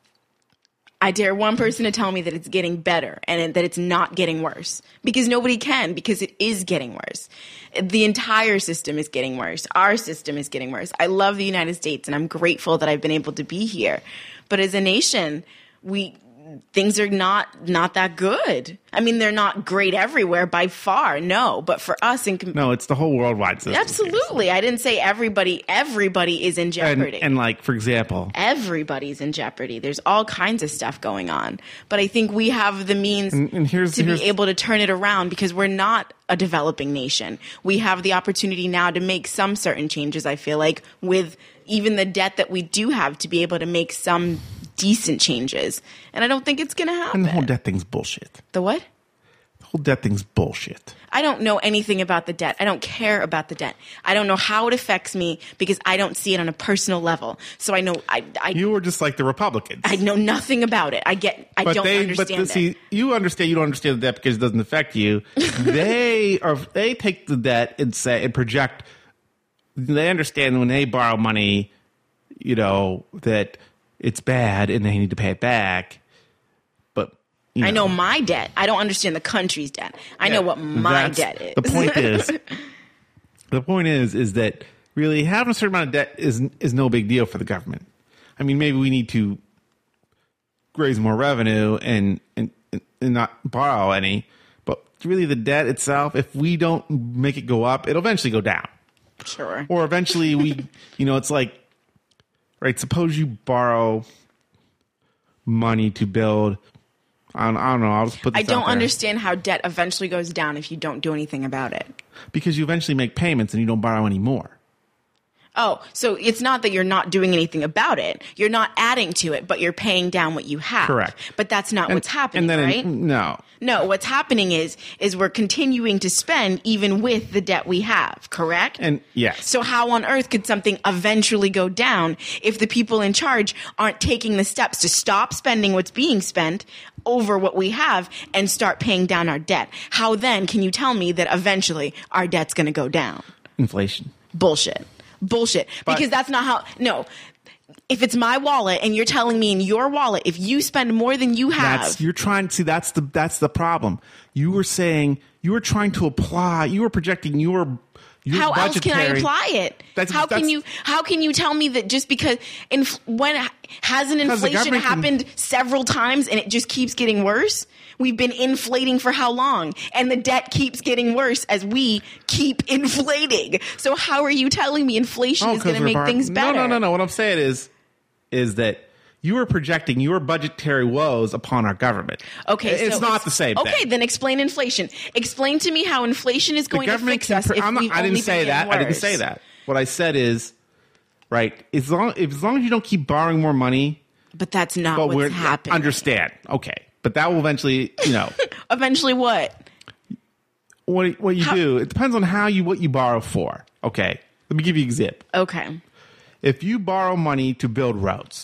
I dare one person to tell me that it's getting better and that it's not getting worse, because nobody can, because it is getting worse. The entire system is getting worse. Our system is getting worse. I love the United States and I'm grateful that I've been able to be here. But as a nation, we things are not not that good. I mean, they're not great everywhere by far, no. But for us, in com- no, it's the whole worldwide system. absolutely, I didn't say everybody. Everybody is in And, jeopardy. and like, for example, Everybody's in jeopardy. There's all kinds of stuff going on. But I think we have the means And- and here's- to here's- be able to turn it around, because we're not a developing nation. We have the opportunity now to make some certain changes, I feel like, with even the debt that we do have, to be able to make some decent changes. And I don't think it's going to happen. and the whole debt thing's bullshit. The what? The whole debt thing's bullshit. I don't know anything about the debt. I don't care about the debt. I don't know how it affects me because I don't see it on a personal level. So I know I I, You were just like the Republicans. I know nothing about it. I get I but don't they, understand but the, it. see, you understand. You don't understand the debt because it doesn't affect you. they are. They take the debt and say and project. They understand when they borrow money, you know, that it's bad and they need to pay it back. But you I know my debt. I don't understand the country's debt. I know Yeah, what my that's- debt is. The point is, the point is, is that really having a certain amount of debt is is no big deal for the government. I mean, maybe we need to raise more revenue and and, and not borrow any, but really the debt itself, if we don't make it go up, it'll eventually go down. Sure. Or eventually we, you know, it's like, right, suppose you borrow money to build, I don't, I don't know, I'll just put this I don't out there. understand how debt eventually goes down if you don't do anything about it. Because you eventually make payments and you don't borrow any more. Oh, so it's not that you're not doing anything about it. You're not adding to it, but you're paying down what you have. Correct. But that's not what's happening, and then right? no. No, what's happening is is we're continuing to spend even with the debt we have, correct? And yes. So how on earth could something eventually go down if the people in charge aren't taking the steps to stop spending what's being spent over what we have and start paying down our debt? How then can you tell me that eventually our debt's going to go down? Inflation. Bullshit. Bullshit. But- because that's not how, no. If it's my wallet and you're telling me in your wallet, if you spend more than you have, That's you're trying to see that's the that's the problem. You were saying you were trying to apply, you were projecting your your how else can I budgetary- apply it? That's- how can that's- you how can you tell me that just because inf- when hasn't Because the inflation government can- happened several times and it just keeps getting worse? We've been inflating for how long? And the debt keeps getting worse as we keep inflating. So how are you telling me inflation Oh, is going 'cause to we're make bar- things better? No, no, no, no. What I'm saying is is that you are projecting your budgetary woes upon our government. Okay, it's so not the same Okay, thing. then explain inflation. Explain to me how inflation is The going to government fix can. us Pr- if I'm not, we've I only didn't say been that. getting I didn't worse. say that. What I said is, right. As long if, as long as you don't keep borrowing more money, But that's not but what's we're happening. understand. Okay, but that will eventually, you know. Eventually, what? what what you How- do, it depends on how you what you borrow for. Okay, let me give you an example. Okay. If you borrow money to build roads,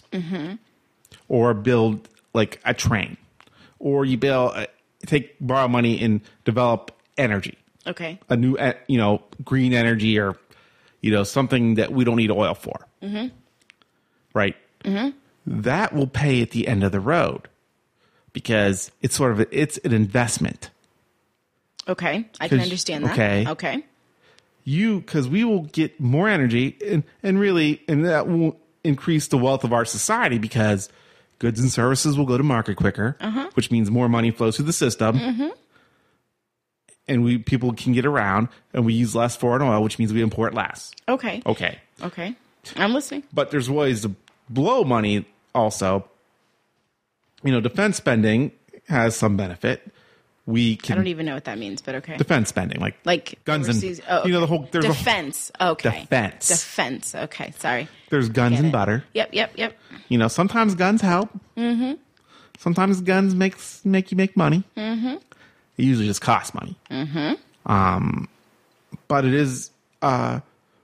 or build like a train, or you build uh, take borrow money and develop energy, Okay. a new, uh, you know, green energy or, you know, something that we don't need oil for. Mm-hmm. Right? Mm-hmm. That will pay at the end of the road because it's sort of, a, it's an investment. Okay. I can understand that. Okay. Okay. You, because we will get more energy and, and really, and that will increase the wealth of our society because goods and services will go to market quicker, uh-huh. which means more money flows through the system. Mm-hmm. And we people can get around, and we use less foreign oil, which means we import less. Okay. Okay. Okay. I'm listening. But there's ways to blow money also. You know, defense spending has some benefit. We can I don't even know what that means, but okay. defense spending, like like guns overseas, and oh, okay. you know the whole there's defense. A, okay. Defense. Defense. Okay. Sorry. There's guns Get and it. butter. Yep. Yep. Yep. You know, sometimes guns help. Mm-hmm. Sometimes guns makes make you make money. Mm-hmm. It usually just costs money. Mm-hmm. Um, but it is. Uh,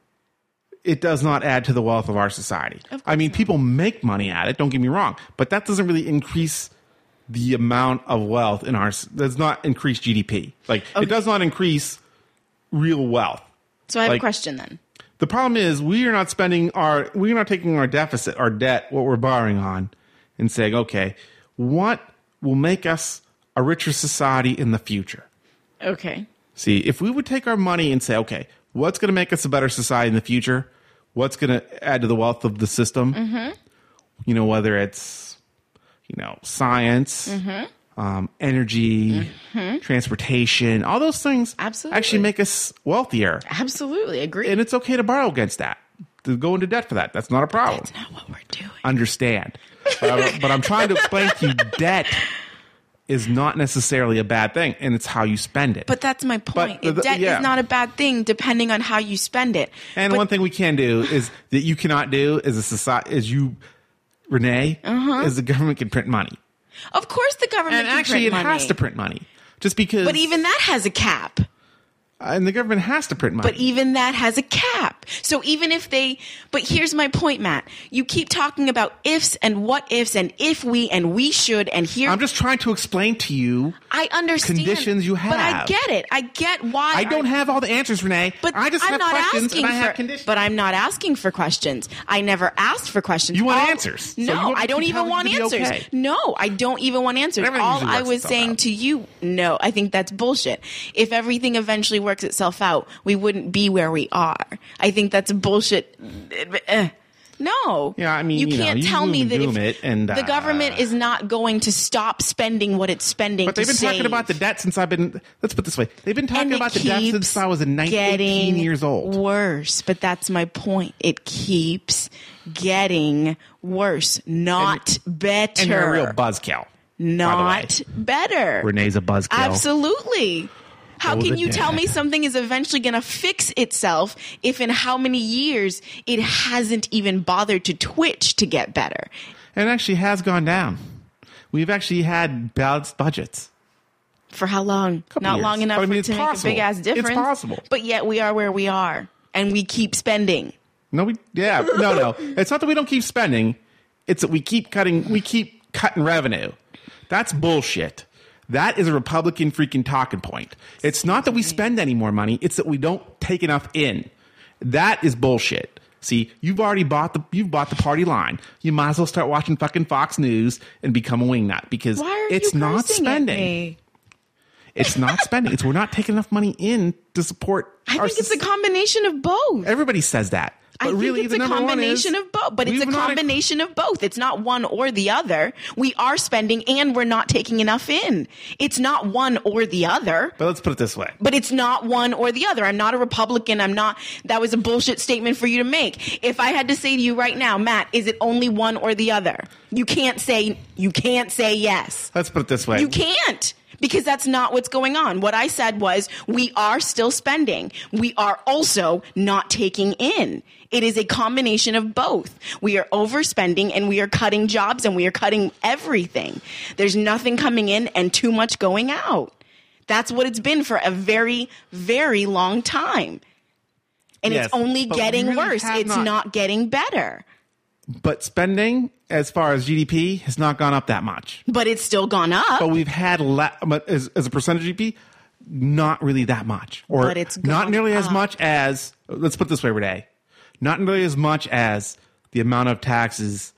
it does not add to the wealth of our society. Of I mean, not. people make money at it. Don't get me wrong, but that doesn't really increase the amount of wealth in our. Does not increase G D P. Like Okay. it does not increase real wealth. So I have Like- a question then. The problem is we are not spending our, we're not taking our deficit, our debt, what we're borrowing on, and saying, okay, what will make us a richer society in the future? Okay. See, if we would take our money and say, okay, what's going to make us a better society in the future? What's going to add to the wealth of the system? Mm-hmm. You know, whether it's, you know, science, mm-hmm. um, energy, mm-hmm. transportation, all those things Absolutely. actually make us wealthier. Absolutely. Agree. And it's okay to borrow against that, to go into debt for that. That's not a problem. That's not what we're doing. Understand. But, I, but I'm trying to explain to you debt is not necessarily a bad thing, and it's how you spend it. But that's my point. But the- Debt yeah. is not a bad thing depending on how you spend it. and But- one thing we can do is that you cannot do as a society, is you, Renee, Uh-huh. is the government can print money. Of course the government And can actually, it print money. has to print money. Just because. But even that has a cap. And the government has to print money. But even that has a cap. So even if they, but here's my point, Matt. You keep talking about ifs and what ifs and if we and we should and here. I'm just trying to explain to you. I understand conditions you But I have. get it. I get why. I don't have all the answers, Renee. But I just I'm have not questions asking and I for. have conditions. But I'm not asking for questions. I never asked for questions. You want All- answers. So you No, want me I to don't keep even telling want you to be answers. okay. No, I don't even want answers. Everything All usually I works was itself saying out. to you, no, I think that's bullshit. If everything eventually works itself out, we wouldn't be where we are. I think that's bullshit. Eh. No. Yeah, I mean, you you know, can't you tell me gloom that and if doom it and, the uh, government is not going to stop spending what it's spending. But they've to been talking save. about the debt since I've been. Let's put it this way: they've been And talking it about the debt keeps since I was nineteen, eighteen getting years old. Worse, but that's my point. It keeps getting worse, not better. And you're a real buzzkill. not better. Renee's a buzzkill. Absolutely. How Oh, can the you tell debt. me something is eventually going to fix itself if in how many years it hasn't even bothered to twitch to get better? And it actually has gone down. We've actually had balanced budgets. For how long? Couple Not years. long enough But I mean, for it it's to make a possible. big ass It's difference. possible. But yet we are where we are, and we keep spending. No, we yeah, no, no. It's not that we don't keep spending. It's that we keep cutting. We keep cutting revenue. That's bullshit. That is a Republican freaking talking point. It's not that we spend any more money. It's that we don't take enough in. That is bullshit. See, you've already bought the you've bought the party line. You might as well start watching fucking Fox News and become a wingnut because Why are it's you not cursing at spending. me? It's not spending. It's we're not taking enough money in to support. I our think it's a soc- combination of both. Everybody says that. But I think really, it's the a number one combination is of both, but it's a we've not- combination of both. It's not one or the other. We are spending and we're not taking enough in. It's not one or the other. But let's put it this way. But it's not one or the other. I'm not a Republican. I'm not, that was a bullshit statement for you to make. If I had to say to you right now, Matt, is it only one or the other? You can't say, you can't say yes. Let's put it this way. You can't. Because that's not what's going on. What I said was, we are still spending. We are also not taking in. It is a combination of both. We are overspending and we are cutting jobs and we are cutting everything. There's nothing coming in and too much going out. That's what it's been for a very, very long time. And Yes, it's only but we getting really worse. have It's not- not getting better. But spending, as far as G D P, has not gone up that much. But it's still gone up. But we've had, la- but as, as a percentage of G D P, not really that much, or But it's not gone nearly as up. much as. Let's put it this way, Renee. Not nearly as much as the amount of taxes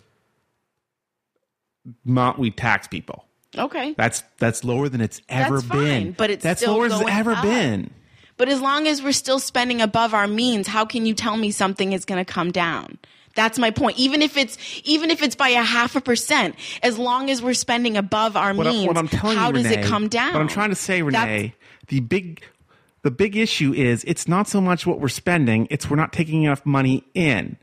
amount we tax people. Okay. That's that's lower than it's ever That's been. fine, but it's that's still lower than it's going ever up. been. But as long as we're still spending above our means, how can you tell me something is going to come down? That's my point. Even if it's even if it's by a half a percent, as long as we're spending above our What, I, means, what I'm telling how you, does Renee, it come down? What I'm trying to say, That's- Renee, the big the big issue is it's not so much what we're spending; it's we're not taking enough money in.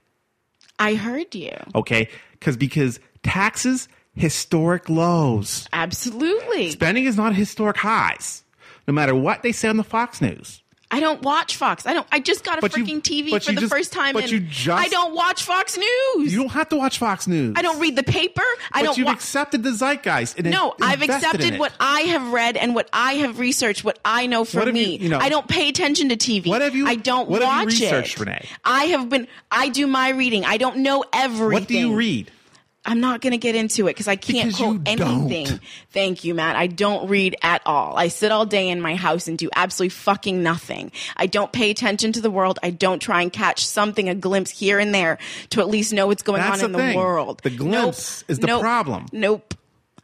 I heard you. Okay, because because taxes historic lows. Absolutely. Spending is not historic highs, no matter what they say on the Fox News. I don't watch Fox. I don't. I just got a But you- freaking T V but for you the just- first time. but and you just- I don't watch Fox News. You don't have to watch Fox News. I don't read the paper. I But don't. you've wa- accepted the zeitgeist. And No, in- I've invested accepted in what it. I have read and what I have researched, what I know for What have you- me. you know- I don't pay attention to T V. What have you- I don't what have you watch researched, it. Renee? I have been. I do my reading. I don't know everything. What do you read? I'm not going to get into it because I can't Because quote you don't. anything. Thank you, Matt. I don't read at all. I sit all day in my house and do absolutely fucking nothing. I don't pay attention to the world. I don't try and catch something, a glimpse here and there to at least know what's going That's on in the the thing. world. The glimpse Nope. is the Nope. problem. Nope.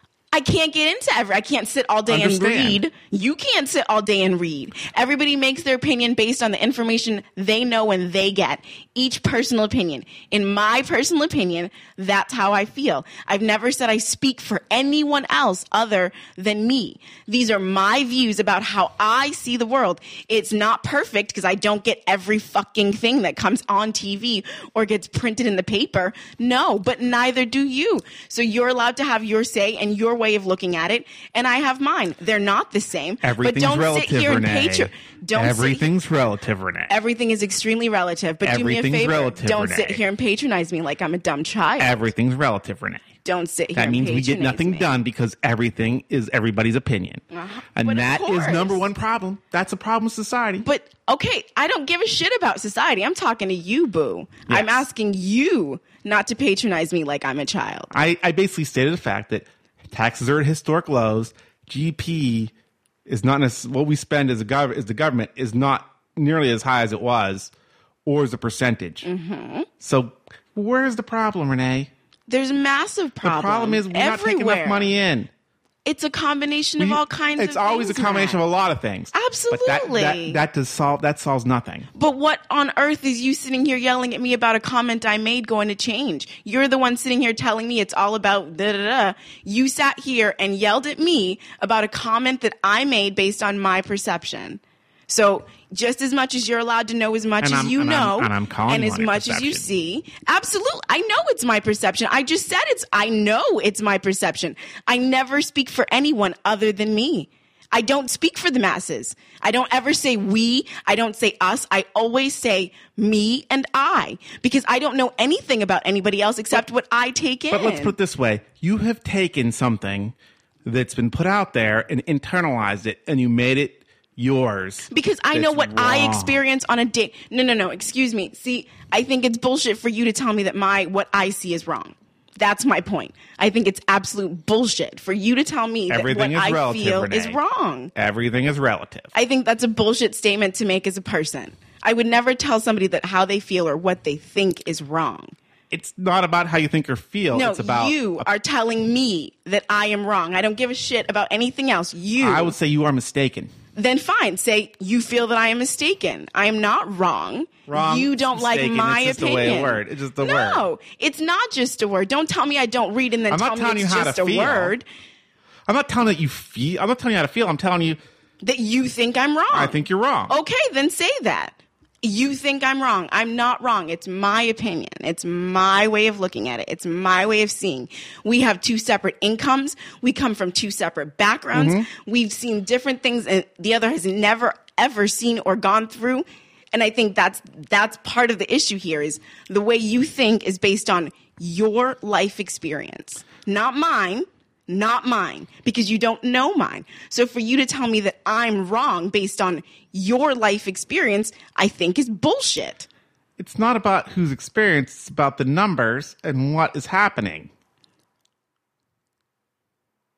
I can't get into every. I can't sit all day and Understand. read. You can't sit all day and read. Everybody makes their opinion based on the information they know and they get. Each personal opinion. In my personal opinion, that's how I feel. I've never said I speak for anyone else other than me. These are my views about how I see the world. It's not perfect because I don't get every fucking thing that comes on T V or gets printed in the paper. No, but neither do you. So you're allowed to have your say and your way of looking at it, and I have mine. They're not the same. Everything's but don't relative, sit here Renee. and patri- don't sit- Everything's relative, Renee. Everything is extremely relative. But do me a Everything's favor. relative, don't sit Renee. here and patronize me like I'm a dumb child. Everything's relative, Renee. don't sit here That and means we get patronize nothing me. done because everything is everybody's opinion. Uh-huh. And But of that is course. number one problem. That's a problem with society. But okay, I don't give a shit about society. I'm talking to you, boo. Yes. I'm asking you not to patronize me like I'm a child. I, I basically stated the fact that taxes are at historic lows. G D P is not necess- what we spend as a gov- as the government is not nearly as high as it was, or as a percentage. Mm-hmm. So where's the problem, Renee? There's massive The problems. problem is we're not taking everywhere. enough money in. It's a combination of We- all kinds It's of always things, a combination Matt. of a lot of things. But that, Absolutely. that, that does solve that solves nothing. But what on earth is you sitting here yelling at me about a comment I made going to change? You're the one sitting here telling me it's all about da da da. You sat here and yelled at me about a comment that I made based on my perception. So just as much as you're allowed to know as much And as I'm- you and I'm- know, and I'm calling and you as on your much as you perception. see, absolutely, I know it's my perception. I just said it's. I know it's my perception. I never speak for anyone other than me. I don't speak for the masses. I don't ever say we. I don't say us. I always say me and I because I don't know anything about anybody else except what I take in. But let's put it this way. You have taken something that's been put out there and internalized it, and you made it yours. Because I know That's what I wrong. experience on a day. No, no, no. Excuse me. See, I think it's bullshit for you to tell me that my what I see is wrong. That's my point. I think it's absolute bullshit for you to tell me Everything that what is I relative, feel Renee. is wrong. Everything is relative. I think that's a bullshit statement to make as a person. I would never tell somebody that how they feel or what they think is wrong. It's not about how you think or feel. No, it's about you are telling me that I am wrong. I don't give a shit about anything else. You. I would say you are mistaken. Then fine, say you feel that I am mistaken. I am not wrong. Wrong, You don't like mistaken, my it's just a opinion. way of word. It's just a no, word. No, it's not just a word. Don't tell me I don't read and then I'm tell not me telling it's you how just to a feel. word I'm not telling that you feel. I'm not telling you how to feel. I'm telling you that you think I'm wrong. I think you're wrong. Okay, then say that. You think I'm wrong. I'm not wrong. It's my opinion. It's my way of looking at it. It's my way of seeing. We have two separate incomes. We come from two separate backgrounds. Mm-hmm. We've seen different things and the other has never ever seen or gone through. And I think that's that's part of the issue here is the way you think is based on your life experience, not mine. Not mine, because you don't know mine. So for you to tell me that I'm wrong based on your life experience, I think is bullshit. It's not about whose experience. It's about the numbers and what is happening.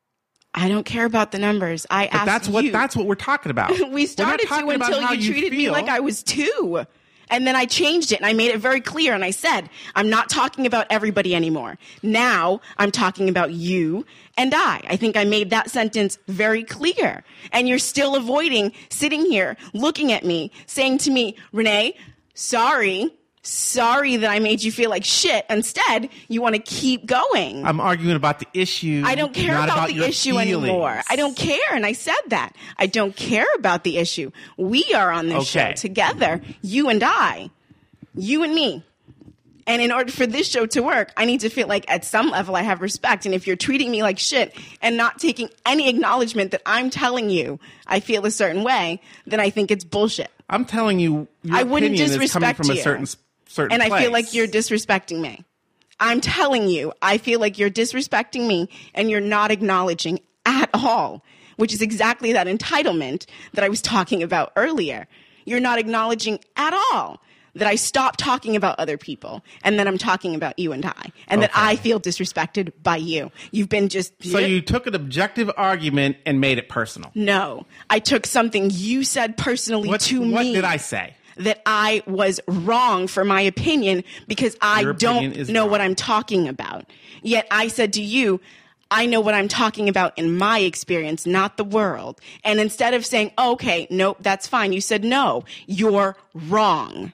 I don't care about the numbers. I But asked that's what you. that's what we're talking about. We started to talking about until how you treated me feel. like I was two. And then I changed it and I made it very clear and I said, I'm not talking about everybody anymore. Now I'm talking about you and I. I think I made that sentence very clear. And you're still avoiding sitting here looking at me saying to me, Renee, sorry. Sorry that I made you feel like shit. Instead, you want to keep going. I'm arguing about the issue. I don't care not about, about the your issue feelings. anymore. I don't care. And I said that. I don't care about the issue. We are on this Okay. show together, you and I, you and me. And in order for this show to work, I need to feel like at some level I have respect. And if you're treating me like shit and not taking any acknowledgement that I'm telling you I feel a certain way, then I think it's bullshit. I'm telling you, your I wouldn't opinion is coming disrespect from a you. certain certain And I place. feel like you're disrespecting me. I'm telling you, I feel like you're disrespecting me and you're not acknowledging at all, which is exactly that entitlement that I was talking about earlier. You're not acknowledging at all that I stopped talking about other people and that I'm talking about you and I, and that Okay. I feel disrespected by you. You've been just... So you took an objective argument and made it personal. No, I took something you said personally What, to what me. did I say? That I was wrong for my opinion because I Your opinion don't is know wrong. what I'm talking about. Yet I said to you, I know what I'm talking about in my experience, not the world. And instead of saying, okay, nope, that's fine, you said, no, you're wrong.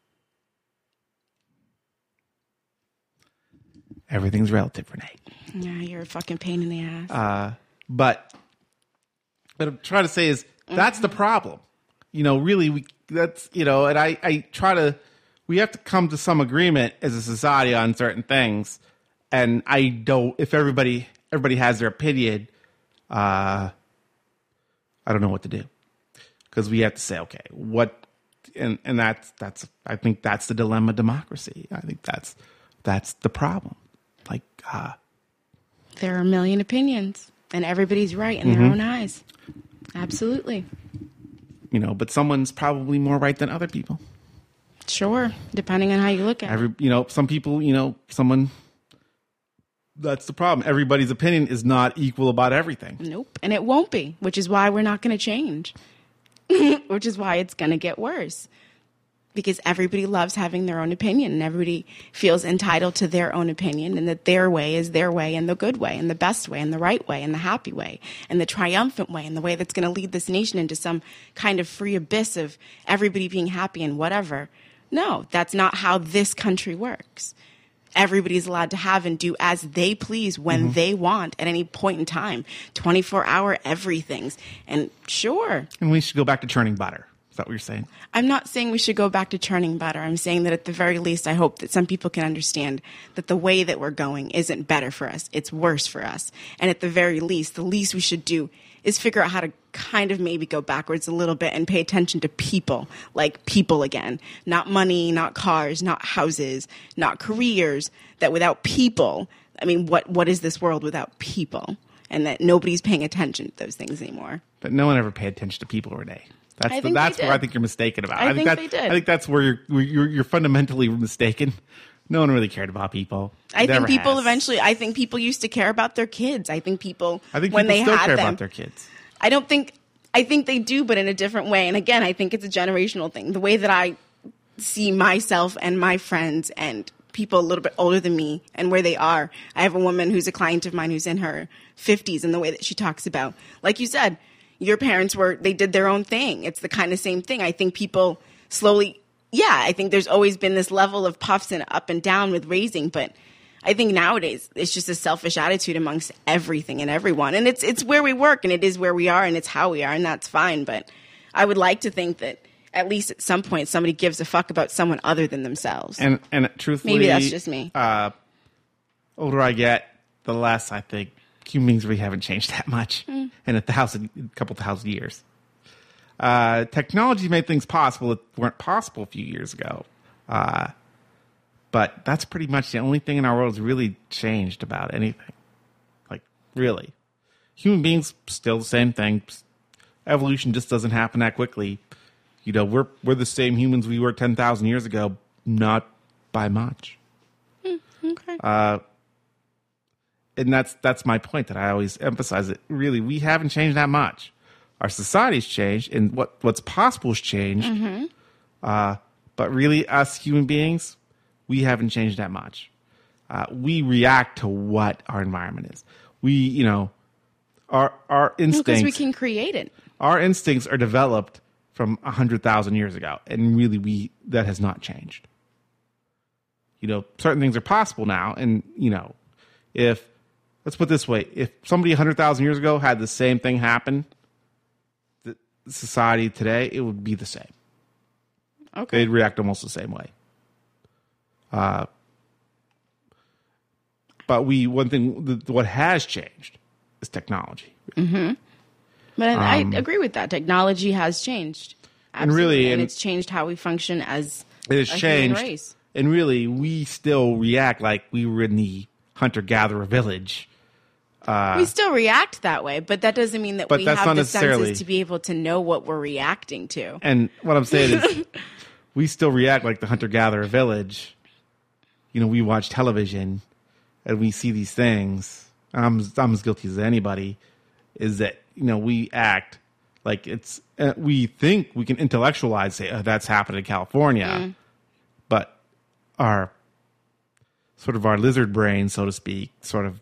Everything's relative, Renee. Yeah, you're a fucking pain in the ass. Uh, but what I'm trying to say is that's Mm-hmm. the problem. You know, really, we that's you know, and I I try to we have to come to some agreement as a society on certain things, and I don't. If everybody everybody has their opinion, uh, I don't know what to do because we have to say, okay, what, and and that's that's I think that's the dilemma of democracy. I think that's that's the problem. Like, uh, There are a million opinions, and everybody's right in Mm-hmm. their own eyes. Absolutely. you know, but someone's probably more right than other people. Sure, depending on how you look at it. Every, you know, some people, you know, someone. That's the problem. Everybody's opinion is not equal about everything. Nope. And it won't be, which is why we're not going to change, which is why it's going to get worse. Because everybody loves having their own opinion and everybody feels entitled to their own opinion and that their way is their way and the good way and the best way and the right way and the happy way and the triumphant way and the way that's going to lead this nation into some kind of free abyss of everybody being happy and whatever. No, that's not how this country works. Everybody's allowed to have and do as they please when Mm-hmm. they want at any point in time. twenty-four hour everythings. And sure, And we should go back to churning butter. Is that what you're saying? I'm not saying we should go back to churning butter. I'm saying that at the very least, I hope that some people can understand that the way that we're going isn't better for us. It's worse for us. And at the very least, the least we should do is figure out how to kind of maybe go backwards a little bit and pay attention to people, like people again. Not money, not cars, not houses, not careers. That without people, I mean, what what is this world without people? And that nobody's paying attention to those things anymore. But no one ever paid attention to people, Renee. That's I the, think that's they where I did. think you're mistaken about. I think think that, they did. I think that's where you're, where you're you're fundamentally mistaken. No one really cared about people. I Never think people has. eventually, I think people used to care about their kids. I think people, I think when people they still had care them, about their kids. I don't think, I think they do, but in a different way. And again, I think it's a generational thing. The way that I see myself and my friends and people a little bit older than me and where they are. I have a woman who's a client of mine who's in her fifties, and the way that she talks about, like you said, your parents were, they did their own thing. It's the kind of same thing. I think people slowly, yeah, I think there's always been this level of puffs and up and down with raising, but I think nowadays it's just a selfish attitude amongst everything and everyone. And it's it's where we work and it is where we are and it's how we are, and that's fine. But I would like to think that at least at some point somebody gives a fuck about someone other than themselves. And and truthfully, Maybe that's just me. Uh, older I get, the less I think human beings really haven't changed that much Mm. in a thousand, a couple thousand years. Uh, technology made things possible that weren't possible a few years ago. Uh, but that's pretty much the only thing in our world that's really changed about anything. Like, really. Human beings, still the same thing. Evolution just doesn't happen that quickly. You know, we're we're the same humans we were ten thousand years ago, not by much. Okay. Uh, and that's that's my point that I always emphasize. That really we haven't changed that much. Our society's changed, and what what's possible has changed. Mm-hmm. Uh, but really, us human beings, we haven't changed that much. Uh, we react to what our environment is. We, you know, our our instincts. Because we can create it. Our instincts are developed from a hundred thousand years ago, and really, we that has not changed. You know, certain things are possible now, and you know, if let's put it this way, if somebody a hundred thousand years ago had the same thing happen, the society today, it would be the same. Okay, they'd react almost the same way. Uh, but we one thing the, what has changed is technology. Mm-hmm. But um, I agree with that. Technology has changed, absolutely. and really, and, and it's changed how we function as it has a changed. human race. And really, we still react like we were in the hunter-gatherer village. Uh, we still react that way, but that doesn't mean that but we that's have not the necessarily- senses to be able to know what we're reacting to. And what I'm saying is, we still react like the hunter-gatherer village. You know, we watch television, and we see these things. I'm, I'm as guilty as anybody. Is that, you know, we act like it's... Uh, we think we can intellectualize, say, oh, that's happened in California. Mm. But our sort of our lizard brain, so to speak, sort of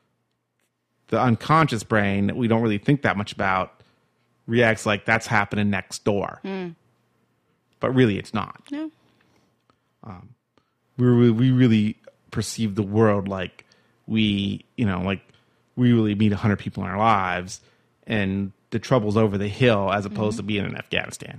the unconscious brain that we don't really think that much about, reacts like that's happening next door. Mm. But really, it's not. No. Um, we we really perceive the world like we, you know, like we really meet a hundred people in our lives, and the trouble's over the hill as opposed mm-hmm. to being in Afghanistan.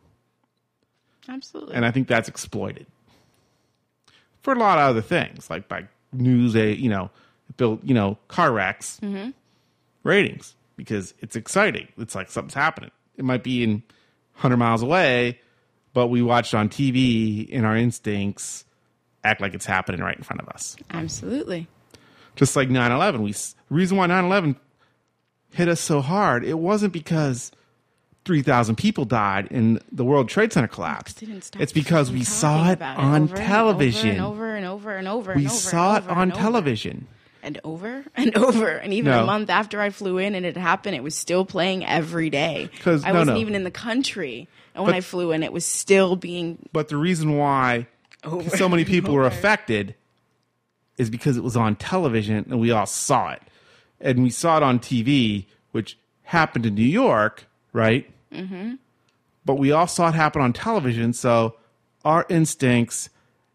Absolutely. And I think that's exploited for a lot of other things, like by news, you know, build, you know, car wrecks, mm-hmm. ratings, because it's exciting. It's like something's happening. It might be in one hundred miles away, but we watched on T V and our instincts act like it's happening right in front of us. Absolutely. Just like nine eleven. We, the reason why nine eleven hit us so hard, it wasn't because three thousand people died and the World Trade Center collapsed. It's because we saw it on television. And over and over and over and over. We saw it on television. And over and over. And even a month after I flew in and it happened, it was still playing every day. I wasn't even in the country. And when I flew in, it was still being... But the reason why so many people were affected is because it was on television and we all saw it. And we saw it on T V, which happened in New York, right? Mm-hmm. But we all saw it happen on television, so our instincts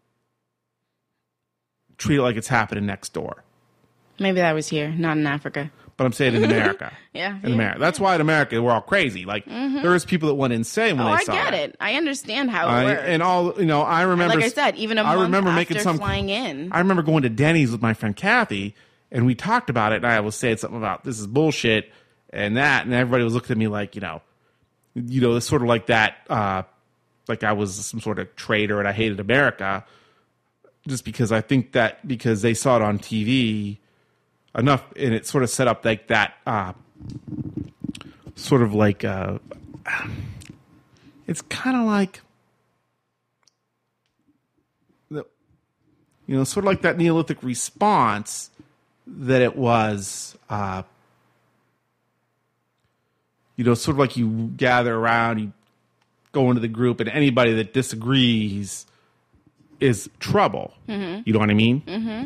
treat it like it's happening next door. Maybe that was here, not in Africa. But I'm saying in America. yeah. In yeah, America. That's yeah. why in America we're all crazy. Like, mm-hmm. there was people that went insane when oh, they saw it. I get it. I understand how it I, works. And all, you know, I remember... Like I said, even a I month remember after making some, flying in. I remember going to Denny's with my friend Kathy, and we talked about it, and I was saying something about this is bullshit and that, and everybody was looking at me like, you know, you know, it's sort of like that, uh, like I was some sort of traitor and I hated America, just because I think that because they saw it on T V enough, and it sort of set up like that, uh, sort of like, uh, it's kind of like, the, you know, sort of like that Neolithic response that it was, uh, you know, sort of like you gather around, you go into the group, and anybody that disagrees is trouble. Mm-hmm. You know what I mean? Mm-hmm.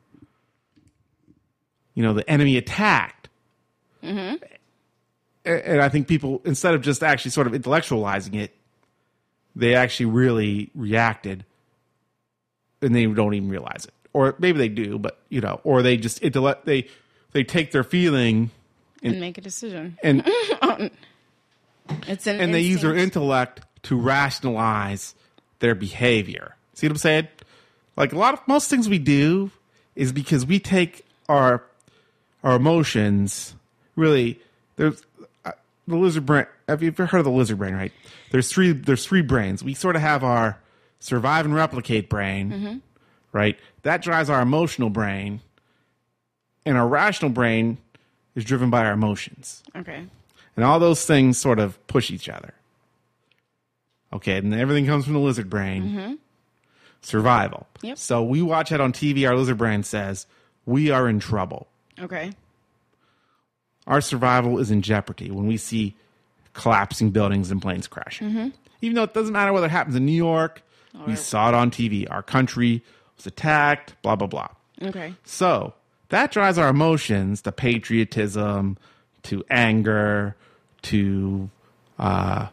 You know, the enemy attacked. Mm-hmm. And I think people, instead of just actually sort of intellectualizing it, they actually really reacted, and they don't even realize it. Or maybe they do, but, you know, or they just, intellect, they, they take their feeling... And, and make a decision. And it's an and they use their intellect to rationalize their behavior. See what I'm saying? Like a lot of most things we do is because we take our our emotions. Really, there's uh, the lizard brain. Have you ever heard of the lizard brain? Right? There's three. There's three brains. We sort of have our survive and replicate brain, mm-hmm. right? That drives our emotional brain, and our rational brain is driven by our emotions. Okay. And all those things sort of push each other. Okay, and everything comes from the lizard brain. Mm-hmm. Survival. Yep. So we watch it on T V, our lizard brain says, we are in trouble. Okay. Our survival is in jeopardy when we see collapsing buildings and planes crashing. Mm-hmm. Even though it doesn't matter whether it happens in New York, or we saw it on T V. Our country was attacked, blah, blah, blah. Okay. So that drives our emotions to patriotism, to anger, to uh,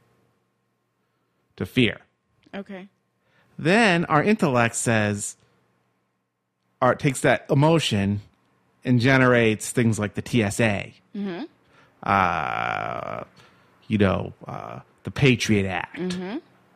to fear. Okay. Then our intellect says, or takes that emotion and generates things like the T S A, Mm-hmm. uh, you know, uh, the Patriot Act, Mm-hmm.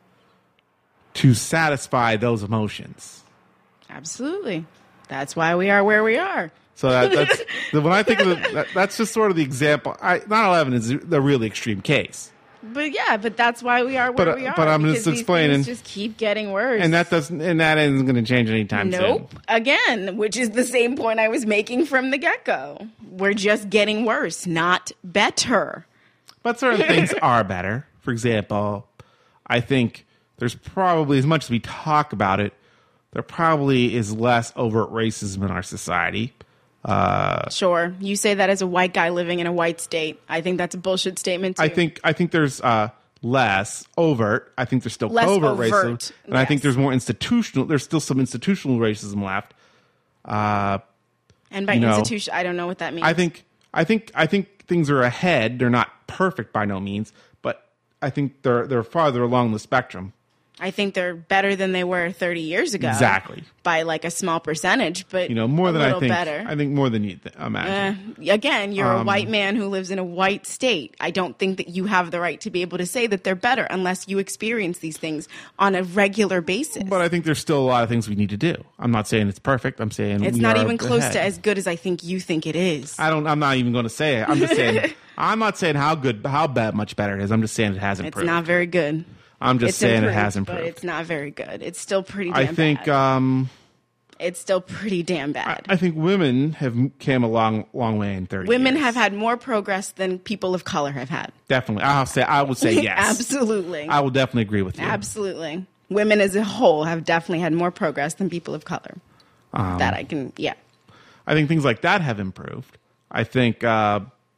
to satisfy those emotions. Absolutely. That's why we are where we are. So that, that's when I think of it, that, that's just sort of the example. I, nine eleven is the really extreme case, But yeah, but that's why we are where But, uh, we are. but I'm because just these explaining- things just keep getting worse. and that doesn't, and that isn't going to change anytime Nope. soon. Again, which is the same point I was making from the get-go. We're just getting worse, not better. But certain things are better. For example, I think there's probably, as much as we talk about it, there probably is less overt racism in our society. Uh, Sure. You say that as a white guy living in a white state. I think that's a bullshit statement, too. I think I think there's uh, less overt. I think there's still Less covert overt, racism, and I think yes. there's more institutional. There's still some institutional racism left. Uh, And by you know, institution, I don't know what that means. I think I think I think things are ahead. They're not perfect by no means, but I think they're they're farther along the spectrum. I think they're better than they were thirty years ago. Exactly. By like a small percentage, but You know, more a than I little think. better. I think more than you th- imagine. Uh, again, you're a Um, white man who lives in a white state. I don't think that you have the right to be able to say that they're better unless you experience these things on a regular basis. But I think there's still a lot of things we need to do. I'm not saying it's perfect. I'm saying it's we not are even close ahead. to as good as I think you think it is. I don't. I'm not even going to say it. I'm just saying. I'm not saying how good, how bad, much better it is. I'm just saying it has It's improved. not very good. I'm just It's saying improved, it has improved. but it's not very good. It's still pretty damn I think. bad. Um, It's still pretty damn bad. I think women have came a long, long way in thirty. Women years. have had more progress than people of color have had. Definitely. I'll say. I would say yes. Absolutely. I will definitely agree with you. Absolutely. Women as a whole have definitely had more progress than people of color. Um, that I can, yeah. I think things like that have improved. I think. Uh,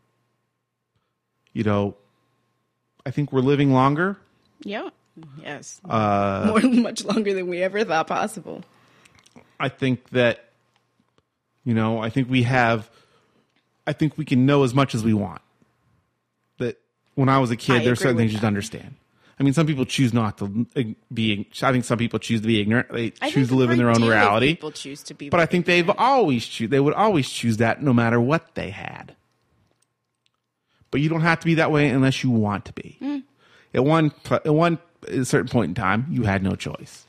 you know. I think we're living longer. Yeah. Yes. Uh, More, much longer than we ever thought possible. I think that, you know, I think we have, I think we can know as much as we want. That when I was a kid, I there are agree certain with things you that. should understand. I mean, some people choose not to be, I think some people choose to be ignorant. They I choose think to live a in their great own deal of reality. People choose to be, But I think they've always choose, they would always choose that no matter what they had. But you don't have to be that way unless you want to be. Mm. At one, at one at a certain point in time, you had no choice.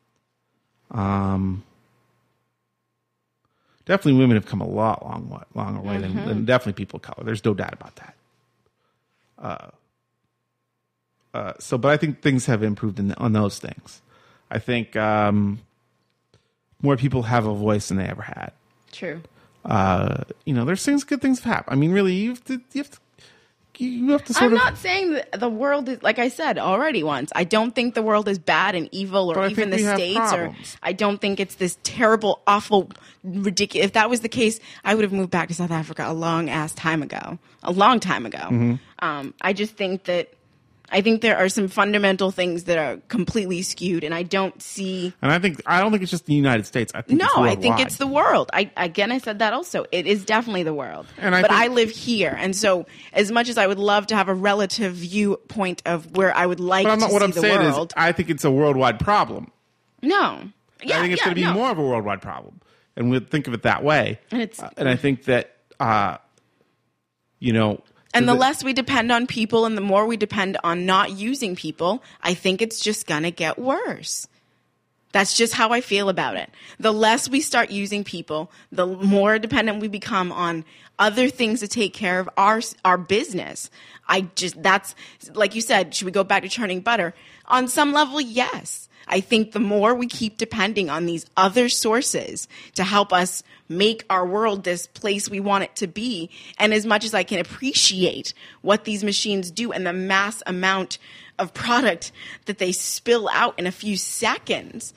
Um, definitely women have come a lot long, longer way Mm-hmm. than, than definitely people of color. There's no doubt about that. Uh, uh, so, but I think things have improved in, on those things. I think um, more people have a voice than they ever had. True. Uh, you know, there's things, good things have happened. I mean, really, you have to, you have to, you have to sort I'm of. not saying that the world is, like I said already once, I don't think the world is bad and evil, or But I even think the we have states, problems. or I don't think it's this terrible, awful, ridiculous. If that was the case, I would have moved back to South Africa a long ass time ago, a long time ago. Mm-hmm. Um, I just think that, I think there are some fundamental things that are completely skewed, and I don't see. And I think I don't think it's just the United States. I think No, it's I think worldwide. it's the world. I again, I said that also. It is definitely the world. And I but think- I live here, and so as much as I would love to have a relative viewpoint of where I would like But I'm to not, what see I'm the saying world, is, I think it's a worldwide problem. no, yeah, I think it's yeah, going to be no. more of a worldwide problem, and we'll think of it that way. And it's- Uh, and I think that, uh, you know, And the that- less we depend on people, and the more we depend on not using people, I think it's just gonna get worse. That's just how I feel about it. The less we start using people, the more dependent we become on other things to take care of our our business. I just, that's, like you said, should we go back to churning butter? On some level, yes. I think the more we keep depending on these other sources to help us make our world this place we want it to be, and as much as I can appreciate what these machines do and the mass amount of product that they spill out in a few seconds,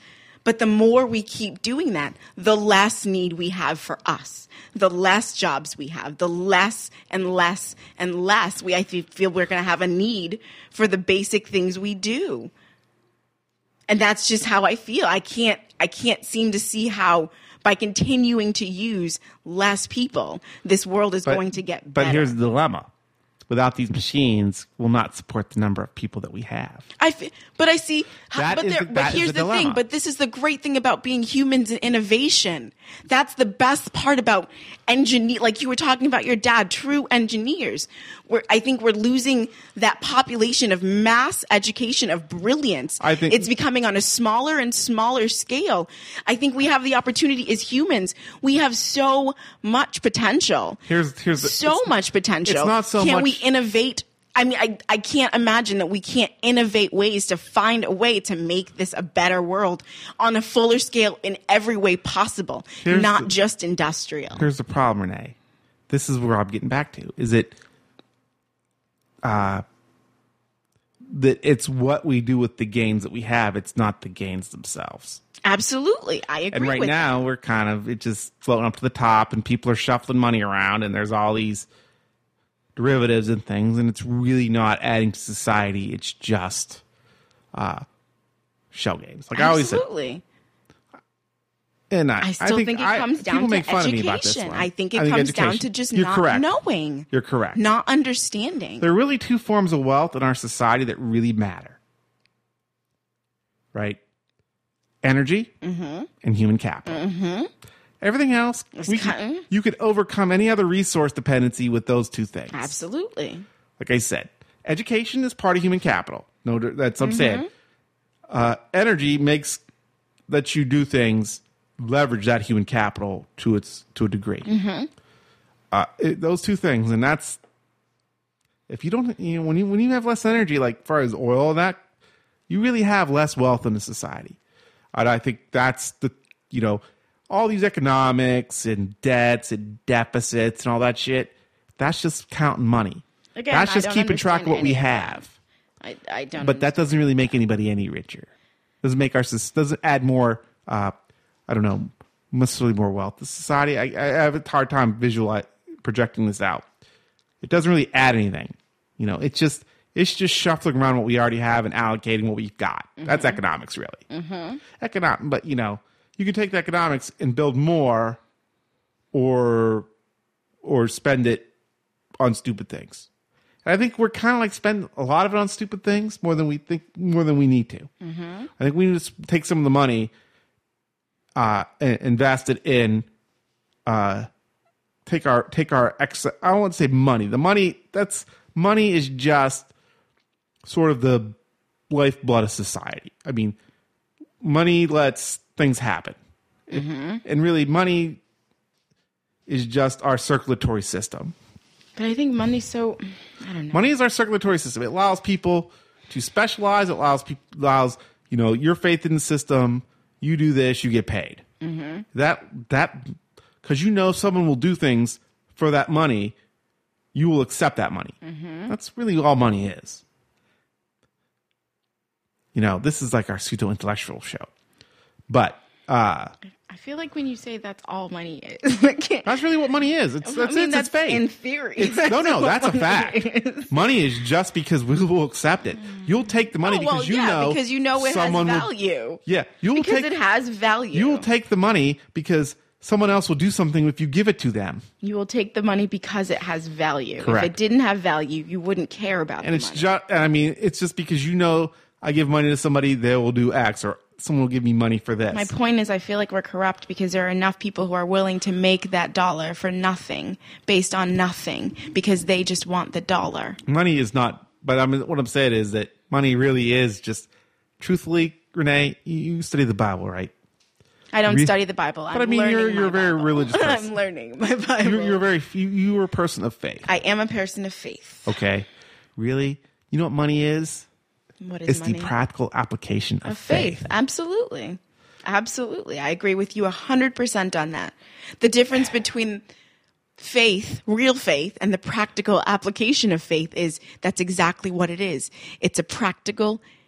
But the more we keep doing that, the less need we have for us, the less jobs we have, the less and less and less we I feel we're going to have a need for the basic things we do. And that's just how I feel. I can't I can't seem to see how by continuing to use less people, this world is But- going to get But better. here's the dilemma. Without these machines, we'll not support the number of people that we have. I f- but I see, That but, is there, the- but that is here's the the, thing. dilemma. But this is the great thing about being humans and innovation. That's the best part about engineer. Like you were talking about your dad, true engineers. Where I think we're losing that population of mass education of brilliance. I think- it's becoming on a smaller and smaller scale. I think we have the opportunity as humans. We have so much potential. Here's here's the, so it's- much potential. It's not so Can't much. we innovate? I mean, I, I can't imagine that we can't innovate ways to find a way to make this a better world on a fuller scale in every way possible, Here's not the- just industrial. Here's the problem, Renee. This is where I'm getting back to. Is it uh, that it's what we do with the gains that we have. It's not the gains themselves. Absolutely. I agree And right with now, we're kind of it's just floating up to the top, and people are shuffling money around, and there's all these derivatives and things, and it's really not adding to society. It's just uh, shell games. Like that. I always say, Absolutely. and I, I still think, it I- comes people down to make fun of me about this education. one. I think it comes down education- to just You're not correct. knowing. You're correct. Not understanding. There are really two forms of wealth in our society that really matter. Right? Energy and human capital. Mm-hmm. Everything else, we kind- can, you could overcome any other resource dependency with those two things. Absolutely. Like I said, education is part of human capital. No, that's what I'm saying. Uh, energy makes that you do things, leverage that human capital to its to a degree. Uh, it, those two things, and that's if you don't, you know, when you when you have less energy, like as far as oil and that, you really have less wealth in the society. And I think that's the, you know, all these economics and debts and deficits and all that shit. That's just counting money. Again, that's I just don't keeping track of what understand we any of that. have. I, I don't. But that doesn't really make anybody any richer. Doesn't make our sys- doesn't add more. Uh, I don't know, necessarily more wealth to society. I, I have a hard time visualizing projecting this out. It doesn't really add anything. You know, it's just it's just shuffling around what we already have and allocating what we've got. Mm-hmm. That's economics, really. Mm-hmm. Economic, but you know, you can take the economics and build more, or or spend it on stupid things. And I think we're kind of like spend a lot of it on stupid things more than we think, more than we need to. Mm-hmm. I think we need to take some of the money, uh, and invest it in, uh, take our take our ex. I don't want to say money. The money that's money is just sort of the lifeblood of society. I mean, money lets things happen, mm-hmm. and really, money is just our circulatory system. But I think money's so, I don't know. Money is our circulatory system. It allows people to specialize. It allows people, allows, you know, your faith in the system. You do this, you get paid. Mm-hmm. That, that, because you know someone will do things for that money, you will accept that money. Mm-hmm. That's really all money is. You know, this is like our pseudo-intellectual show. But, uh, I feel like when you say that's all money is, I can't- that's really what money is. It's, that's I mean, it. that's It's faith. in theory. It's, no, no, what that's a money fact. is. Money is just because we will accept it. You'll take the money Oh, well, because you yeah, know because you know it has someone will- value. yeah, you will Because take it has value. you will take the money because someone else will do something if you give it to them. You will take the money because it has value. Correct. If it didn't have value, you wouldn't care about And the it's money. just, I mean, it's just because you know I give money to somebody, they will do X, or someone will give me money for this. My point is, I feel like we're corrupt because there are enough people who are willing to make that dollar for nothing, based on nothing, because they just want the dollar. Money is not, but I mean, what I'm saying is that money really is just, truthfully, Renee, you, you study the Bible, right? I don't Re- study the Bible. I'm But I mean, learning you're- my you're a very Bible. religious person. I'm learning my Bible. You're, you're very, you, you are a person of faith. I am a person of faith. Okay. Really? You know what money is? What is It's money? the practical application of, Of faith. Absolutely. Absolutely. I agree with you one hundred percent on that. The difference between faith, real faith, and the practical application of faith is that's exactly what it is. It's a practical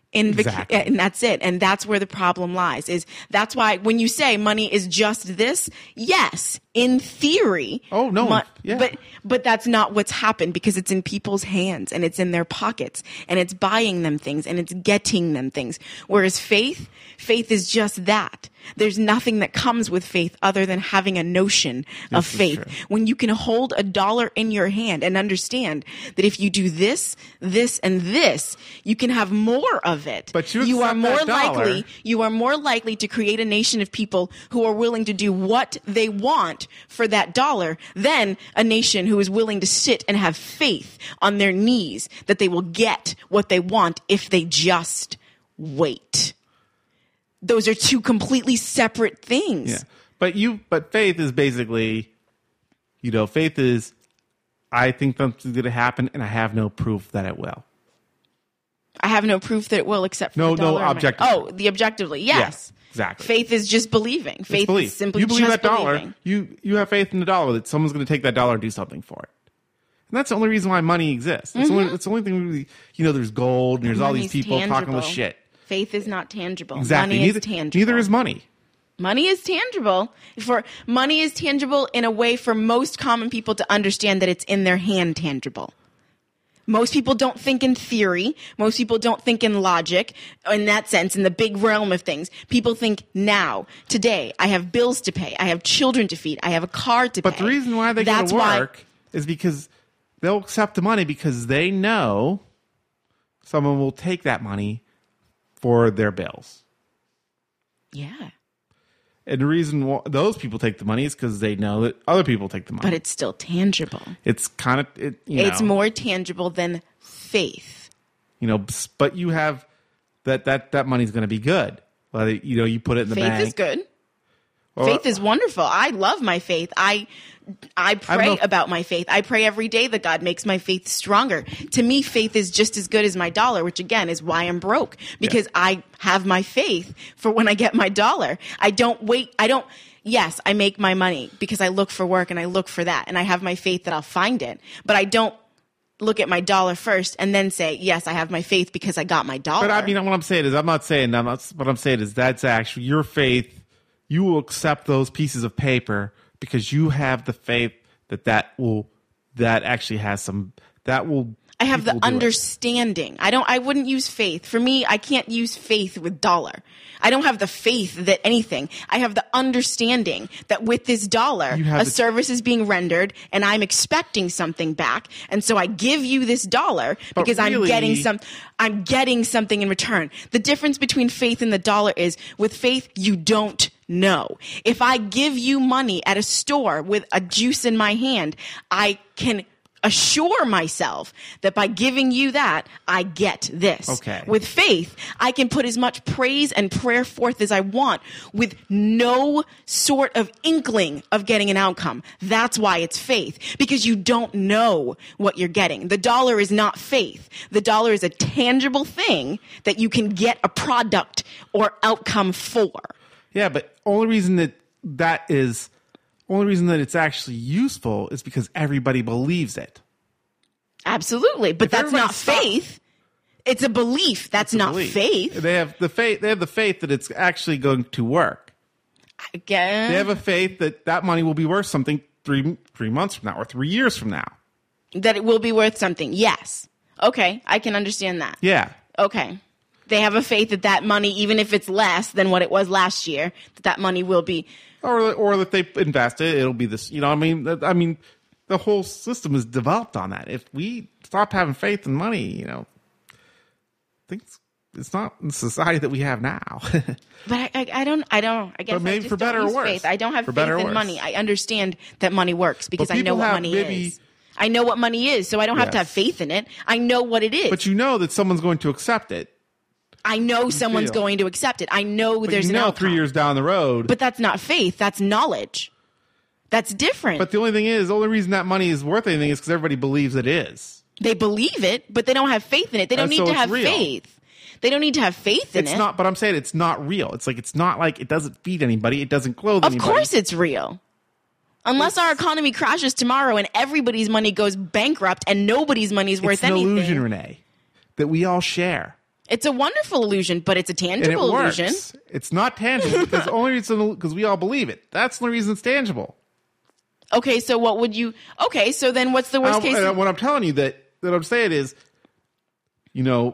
In vac- Exactly. and that's it. And that's where the problem lies. Is that's why when you say money is just this, yes, in theory. Oh, no, mo- yeah. But but that's not what's happened, because it's in people's hands and it's in their pockets and it's buying them things and it's getting them things. Whereas faith, faith is just that. There's nothing that comes with faith other than having a notion of This is faith. true. When you can hold a dollar in your hand and understand that if you do this, this, and this, you can have more of it. But you are accept more that dollar. likely, you are more likely to create a nation of people who are willing to do what they want for that dollar than a nation who is willing to sit and have faith on their knees that they will get what they want if they just wait. Those are two completely separate things. Yeah. But you, but faith is basically, you know, faith is, I think something's going to happen and I have no proof that it will. I have no proof that it will, except for No, the no, dollar. in my- objectively. Oh, the objectively, yes. Yeah, exactly. Faith is just believing. It's Faith belief. is simply you believe just that dollar. believing. You you have faith in the dollar that someone's going to take that dollar and do something for it. And that's the only reason why money exists. It's, Mm-hmm. only, it's the only thing we, you know, there's gold and there's all these Money's people talking tangible. this shit. Faith is not tangible. Exactly. Money Neither, is tangible. neither is money. Money is tangible. For money is tangible in a way for most common people to understand that it's in their hand tangible. Most people don't think in theory. Most people don't think in logic in that sense, in the big realm of things. People think now, today, I have bills to pay. I have children to feed. I have a car to But pay. the reason why they go That's to why- work is because they'll accept the money because they know someone will take that money for their bills. Yeah. And the reason why those people take the money is because they know that other people take the money. But it's still tangible. it's kind of it, you It's know, more tangible than faith. you know, s- but you have that that that money's going to be good. Whether you know you put it in the Faith bank. is good. or- Faith is wonderful. I love my faith. I I pray know- about my faith. I pray every day that God makes my faith stronger. To me, faith is just as good as my dollar, which again is why I'm broke, because I have my faith for when I get my dollar. I don't wait. I don't. Yes, I make my money because I look for work and I look for that, and I have my faith that I'll find it. But I don't look at my dollar first and then say, yes, I have my faith because I got my dollar. But I mean, what I'm saying is, I'm not saying I'm not. What I'm saying is that's actually your faith. You will accept those pieces of paper because you have the faith that that will that actually has some that will. I have the people do it. understanding. I don't, I wouldn't use faith. For me, I can't use faith with dollar. I don't have the faith that anything. I have the understanding that with this dollar, You have a the- service is being rendered and I'm expecting something back. And so I give you this dollar But because I'm really- getting some, I'm getting something in return. The difference between faith and the dollar is with faith, you don't know. If I give you money at a store with a juice in my hand, I can assure myself that by giving you that, I get this. Okay. With faith, I can put as much praise and prayer forth as I want with no sort of inkling of getting an outcome. That's why it's faith, because you don't know what you're getting. The dollar is not faith. The dollar is a tangible thing that you can get a product or outcome for. Yeah, but only reason that that is only reason that it's actually useful is because everybody believes it. Absolutely. But If that's everybody not stopped- faith. It's a belief. That's It's a not belief. faith. They have the faith. They have the faith that it's actually going to work. Again, They have a faith that that money will be worth something three three months from now or three years from now. that it will be worth something. Yes. Okay. I can understand that. Yeah. Okay. They have a faith that that money, even if it's less than what it was last year, that that money will be. Or or that they invest it, it'll be this. You know, I mean, that- I mean, the whole system is developed on that. If we stop having faith in money, you know, things it's not the society that we have now. But I, I, I don't, I don't, I guess But maybe I just for better don't or use worse. faith. I don't have For faith better or in worse. money. I understand that money works because But I know people what have money maybe- is. I know what money is, so I don't have to Yes. have faith in it. I know what it is. But you know that someone's going to accept it. I know someone's feel. going to accept it. I know But there's you an know, outcome. three years down the road. But that's not faith. That's knowledge. That's different. But the only thing is, the only reason that money is worth anything is because everybody believes it is. They believe it, but they don't have faith in it. They don't And need so to it's have real. faith. They don't need to have faith in It's it. not, but I'm saying it's not real. It's like it's not like it doesn't feed anybody. It doesn't clothe Of anybody. course it's real. Unless our economy crashes tomorrow and everybody's money goes bankrupt and nobody's money is worth it's an anything. illusion, Renee, that we all share. It's a wonderful illusion, but it's a and it tangible works. illusion. It's not tangible because the only reason because we all believe it. That's the only reason it's tangible. Okay, so what would you? Okay, so then what's the worst Um, case? and what I'm telling you that that I'm saying is, you know,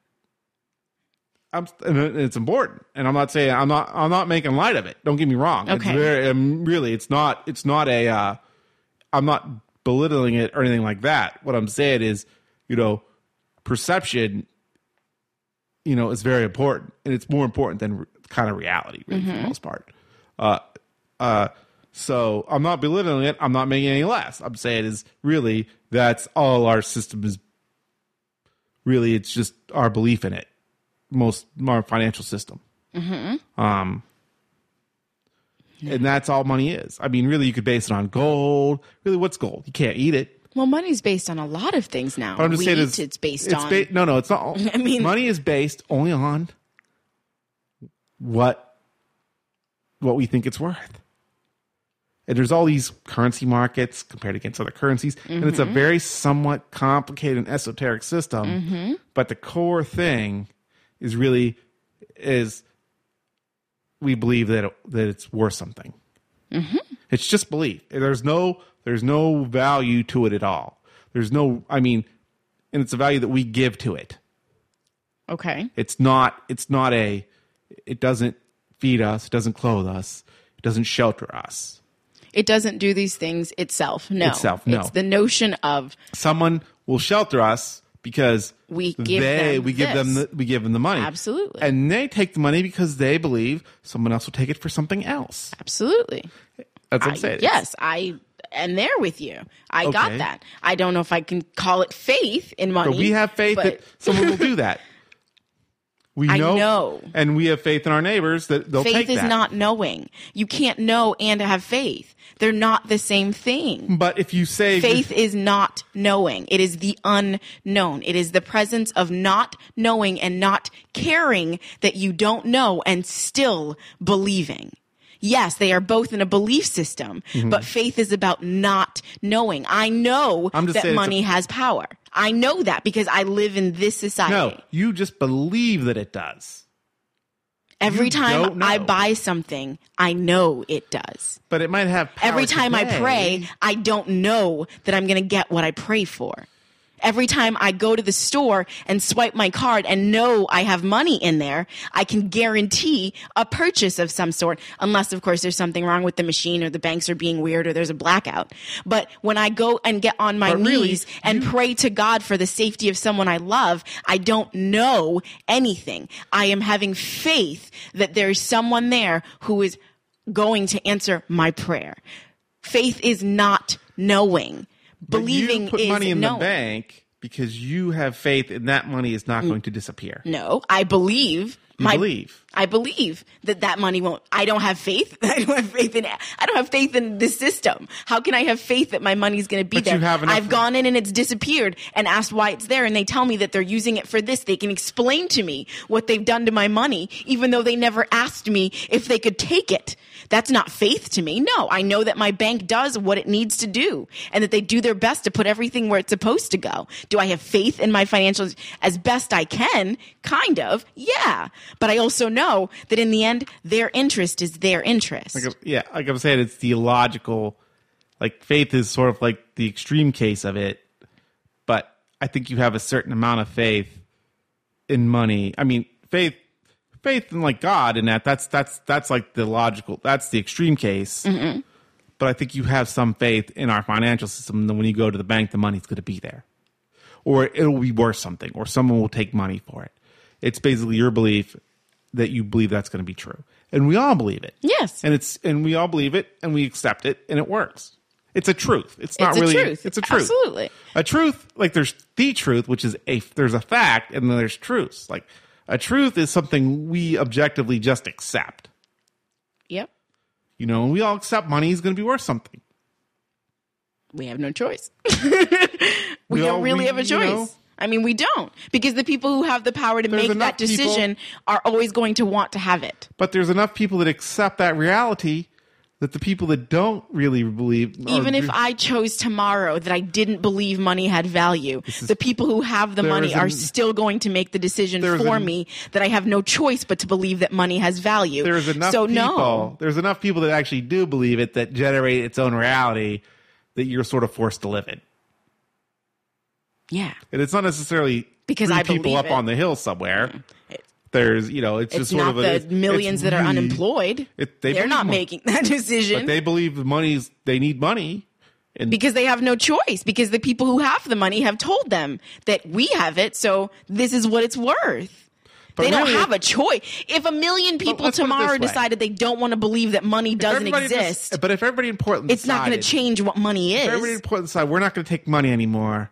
I'm and it's important, and I'm not saying I'm not I'm not making light of it. Don't get me wrong. Okay. It's very, um, really, it's not it's not a. Uh, I'm not belittling it or anything like that. What I'm saying is, you know, perception, you know, is very important, and it's more important than re- kind of reality, really, for the most part. Uh, uh, so I'm not belittling it. I'm not making it any less. I'm saying is really that's all our system is. Really, it's just our belief in it. Most our financial system, mm-hmm. um, and that's all money is. I mean, really, you could base it on gold. Really, what's gold? You can't eat it. Well, money's based on a lot of things now. But I'm just we saying eat, it's, it's based it's on. Ba- no, no, it's not. I mean, money is based only on what what we think it's worth. And there's all these currency markets compared against other currencies, mm-hmm. and it's a very somewhat complicated and esoteric system. Mm-hmm. But the core thing is really is we believe that it, that it's worth something. Mm-hmm. It's just belief. There's no there's no value to it at all. There's no, I mean, and it's a value that we give to it. Okay. It's not. It's not a. It doesn't feed us. It doesn't clothe us. It doesn't shelter us. It doesn't do these things itself. No. Itself, no. It's the notion of someone will shelter us because we give they them we give this. them the, we give them the money. Absolutely. And they take the money because they believe someone else will take it for something else. Absolutely. That's what I, I'm saying. Yes, I am there with you. I Okay. got that. I don't know if I can call it faith in money. But we have faith but that someone will do that. We I know, know. and we have faith in our neighbors that they'll faith take is that. not knowing. You can't know and have faith. They're not the same thing. But if you say Faith is not knowing. It is the unknown. It is the presence of not knowing and not caring that you don't know and still believing. Yes, they are both in a belief system, Mm-hmm. but faith is about not knowing. I know I'm just that saying it's money a- has power. I know that because I live in this society. no, you just believe that it does. Every you time don't know. I buy something, I know it does. But it might have power Every time I today. pray, I don't know that I'm going to get what I pray for. Every time I go to the store and swipe my card and know I have money in there, I can guarantee a purchase of some sort, unless, of course, there's something wrong with the machine or the banks are being weird or there's a blackout. But when I go and get on my But really, knees and pray to God for the safety of someone I love, I don't know anything. I am having faith that there's someone there who is going to answer my prayer. Faith is not knowing. But Believing you put is money in knowing. the bank because you have faith and that money is not going to disappear. No, I believe. You my, believe. I believe that that money won't. I don't have faith. I don't have faith in. I don't have faith in the system. How can I have faith that my money's going to be But there? you have enough- I've gone in and it's disappeared and asked why it's there, and they tell me that they're using it for this. They can explain to me what they've done to my money, even though they never asked me if they could take it. That's not faith to me. No, I know that my bank does what it needs to do and that they do their best to put everything where it's supposed to go. Do I have faith in my financials as best I can? Kind of. Yeah. But I also know that in the end, their interest is their interest. Like, yeah, like I'm saying, it's the logical, like faith is sort of like the extreme case of it. But I think you have a certain amount of faith in money. I mean, faith, faith in like God in that, that's, that's, that's like the logical, that's the extreme case. Mm-hmm. But I think you have some faith in our financial system that when you go to the bank, the money's going to be there. Or it'll be worth something, or someone will take money for it. It's basically your belief that you believe that's going to be true. And we all believe it. Yes. And it's and we all believe it and we accept it and it works. It's a truth. It's not It's a really truth. It's a truth. Absolutely. A truth, like there's the truth, which is a there's a fact, and then there's truths. Like a truth is something we objectively just accept. Yep. You know, and we all accept money is going to be worth something. We have no choice. we, We don't all- really we- have a you choice. know, I mean, we don't. Because the people who have the power to There's make enough that decision are always going to want to have it. But there's enough people that accept that reality that the people that don't really believe, even if I chose tomorrow that I didn't believe money had value, is, the people who have the money are an, still going to make the decision for an, me that I have no choice but to believe that money has value. There's enough so, people, no. There's enough people that actually do believe it that generate its own reality that you're sort of forced to live in. Yeah. And it's not necessarily because three I people up it. on the hill somewhere. Mm. There's, you know, it's, it's just sort not of a, the it's, millions it's that are really, unemployed. It, they They're not money. making that decision. But they believe the money's, they need money. And because they have no choice. Because the people who have the money have told them that we have it, so this is what it's worth. But they don't really, have a choice. If a million people tomorrow decided they don't want to believe that money doesn't exist, just, but if everybody in Portland it's decided, not going to change what money is. If everybody in Portland decided we're not going to take money anymore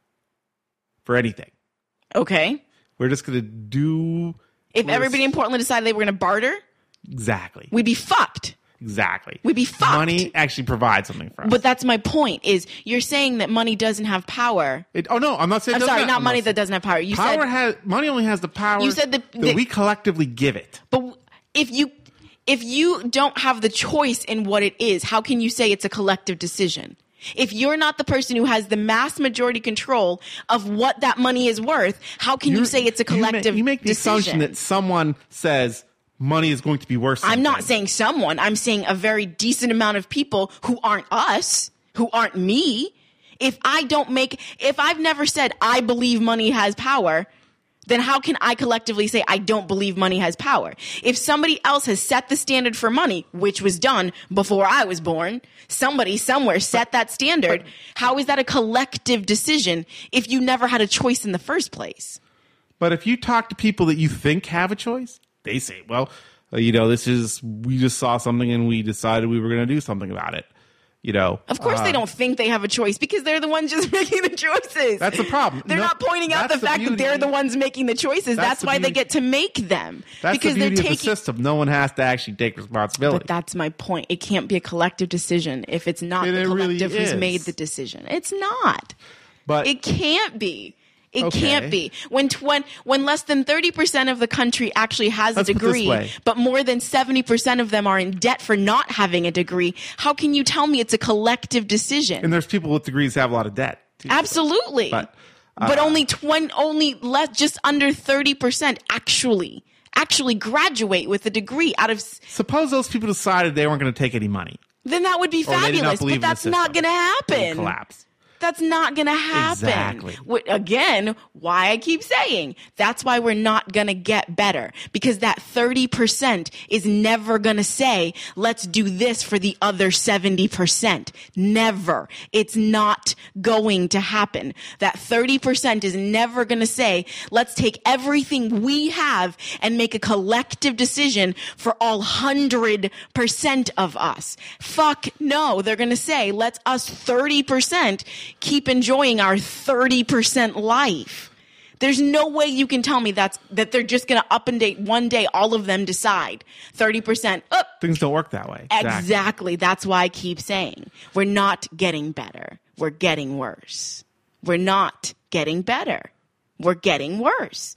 for anything. Okay. We're just going to do. If everybody in Portland decided they were going to barter, exactly, we'd be fucked. Exactly. We'd be fucked. Money actually provides something for us. But that's my point, is you're saying that money doesn't have power. It, oh, no, I'm not saying I'm it sorry, not, not I'm money not that doesn't have power. You power said has, money only has the power you said the, that the, we collectively give it. But if you if you don't have the choice in what it is, how can you say it's a collective decision? If you're not the person who has the mass majority control of what that money is worth, how can you're, you say it's a collective you make, you make the decision? assumption that someone says money is going to be worth something. I'm not saying someone. I'm saying a very decent amount of people who aren't us, who aren't me. If I don't make, if I've never said I believe money has power, then how can I collectively say I don't believe money has power? If somebody else has set the standard for money, which was done before I was born, somebody somewhere set that standard, but, how is that a collective decision if you never had a choice in the first place? But if you talk to people that you think have a choice, they say, well, uh, you know, this is, we just saw something and we decided we were going to do something about it. You know, of course uh, they don't think they have a choice because they're the ones just making the choices. That's the problem. They're no, not pointing out the, the fact beauty. that they're the ones making the choices. That's, that's the why beauty. they get to make them. That's because the beauty they're taking, of the system. No one has to actually take responsibility. But that's my point. It can't be a collective decision if it's not and the it collective really who's is. made the decision. It's not. But it can't be. It okay. can't be. When, when, when less than thirty percent of the country actually has Let's a degree, but more than seventy percent of them are in debt for not having a degree, how can you tell me it's a collective decision? And there's people with degrees that have a lot of debt. Too, Absolutely. But, uh, but only twenty, only less, just under thirty percent actually, actually graduate with a degree out of. Suppose those people decided they weren't going to take any money. Then that would be fabulous, but that's not going to happen. Collapse. That's not going to happen. Exactly. Again, why I keep saying that's why we're not going to get better, because that thirty percent is never going to say, let's do this for the other seventy percent. Never. It's not going to happen. That thirty percent is never going to say, let's take everything we have and make a collective decision for all one hundred percent of us. Fuck no. They're going to say, let's us thirty percent keep enjoying our thirty percent life. There's no way you can tell me that's that they're just going to up and date one day all of them decide thirty percent up. Things don't work that way. Exactly. exactly. That's why I keep saying we're not getting better. We're getting worse. We're not getting better. We're getting worse.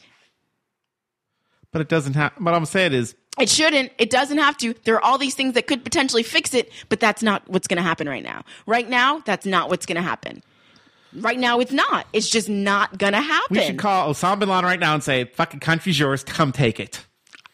But it doesn't have, what I'm saying is, it shouldn't. It doesn't have to. There are all these things that could potentially fix it, but that's not what's going to happen right now. Right now, that's not what's going to happen. Right now, it's not. It's just not going to happen. We should call Osama bin Laden right now and say, fucking country's yours, come take it.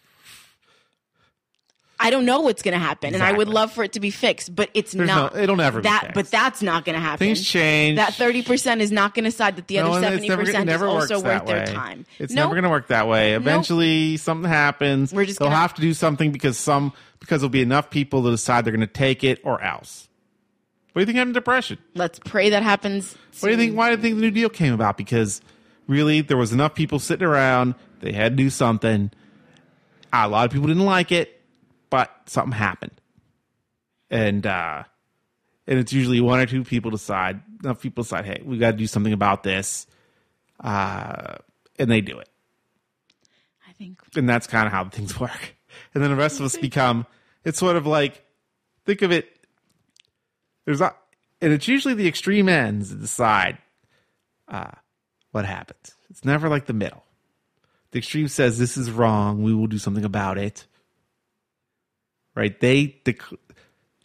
I don't know what's going to happen, Exactly. and I would love for it to be fixed, but it's There's not. No, it'll never that, be fixed. But that's not going to happen. Things change. That thirty percent is not going to decide that the no, other seventy percent never, is also works worth that their way. time. It's nope. never going to work that way. Eventually, nope. something happens. We're just They'll gonna... have to do something because some because there'll be enough people to decide they're going to take it or else. What do you think happened to depression? Let's pray that happens soon. What do you think? Why do you think the New Deal came about? Because really, there was enough people sitting around. They had to do something. A lot of people didn't like it, but something happened. And uh, and it's usually one or two people decide. Enough people decide, hey, we got to do something about this, uh, and they do it. I think, and that's kind of how things work. And then the rest of us become. It's sort of like, think of it. There's not, and it's usually the extreme ends that decide uh, what happens. It's never like the middle. The extreme says this is wrong. We will do something about it. Right? They. Dec-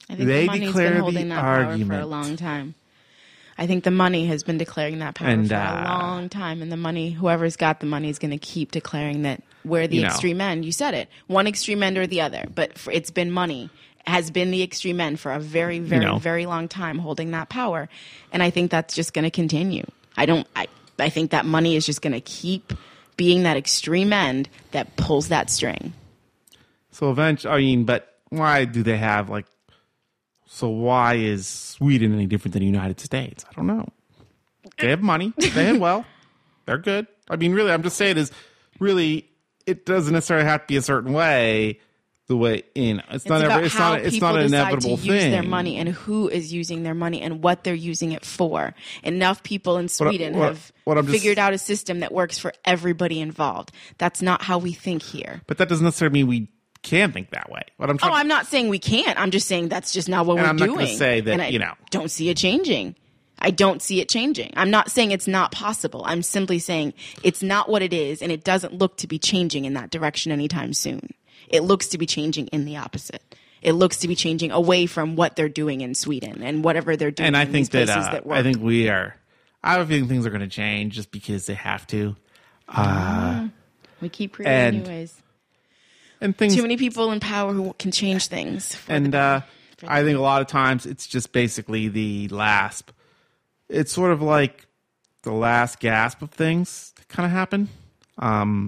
I think They the money's declare been the holding that power for a argument. long time. I think the money has been declaring that power And, for uh, a long time, and the money, whoever's got the money, is going to keep declaring that we're the You know. extreme end. You said it, one extreme end or the other, but for, it's been money has been the extreme end for a very, very, know. very long time, holding that power, and I think that's just going to continue. I don't. I I think that money is just going to keep being that extreme end that pulls that string. So eventually, I mean, but why do they have like? So why is Sweden any different than the United States? I don't know. They have money. They have wealth. They're good. I mean, really, I'm just saying is really, it doesn't necessarily have to be a certain way. The way in it's, It's not about ever, it's how not it's people not an decide inevitable to thing. use their money and who is using their money and what they're using it for. Enough people in What I- Sweden what- have what I'm just- figured out a system that works for everybody involved. That's not how we think here. But that doesn't necessarily mean we can think that way. What I'm Oh, trying I'm not saying we can't. I'm just saying that's just not what And we're I'm not doing. gonna say that, and I you know. don't see it changing. I don't see it changing. I'm not saying it's not possible. I'm simply saying it's not what it is, and it doesn't look to be changing in that direction anytime soon. It looks to be changing in the opposite. It looks to be changing away from what they're doing in Sweden and whatever they're doing and I in think these that, places uh, that work. I think we are. I have a feeling things are going to change just because they have to. we keep creating and- new ways. And things Too many people in power who can change things. for and the- uh, for I the- think a lot of times it's just basically the last. It's sort of like the last gasp of things that kind of happen, um,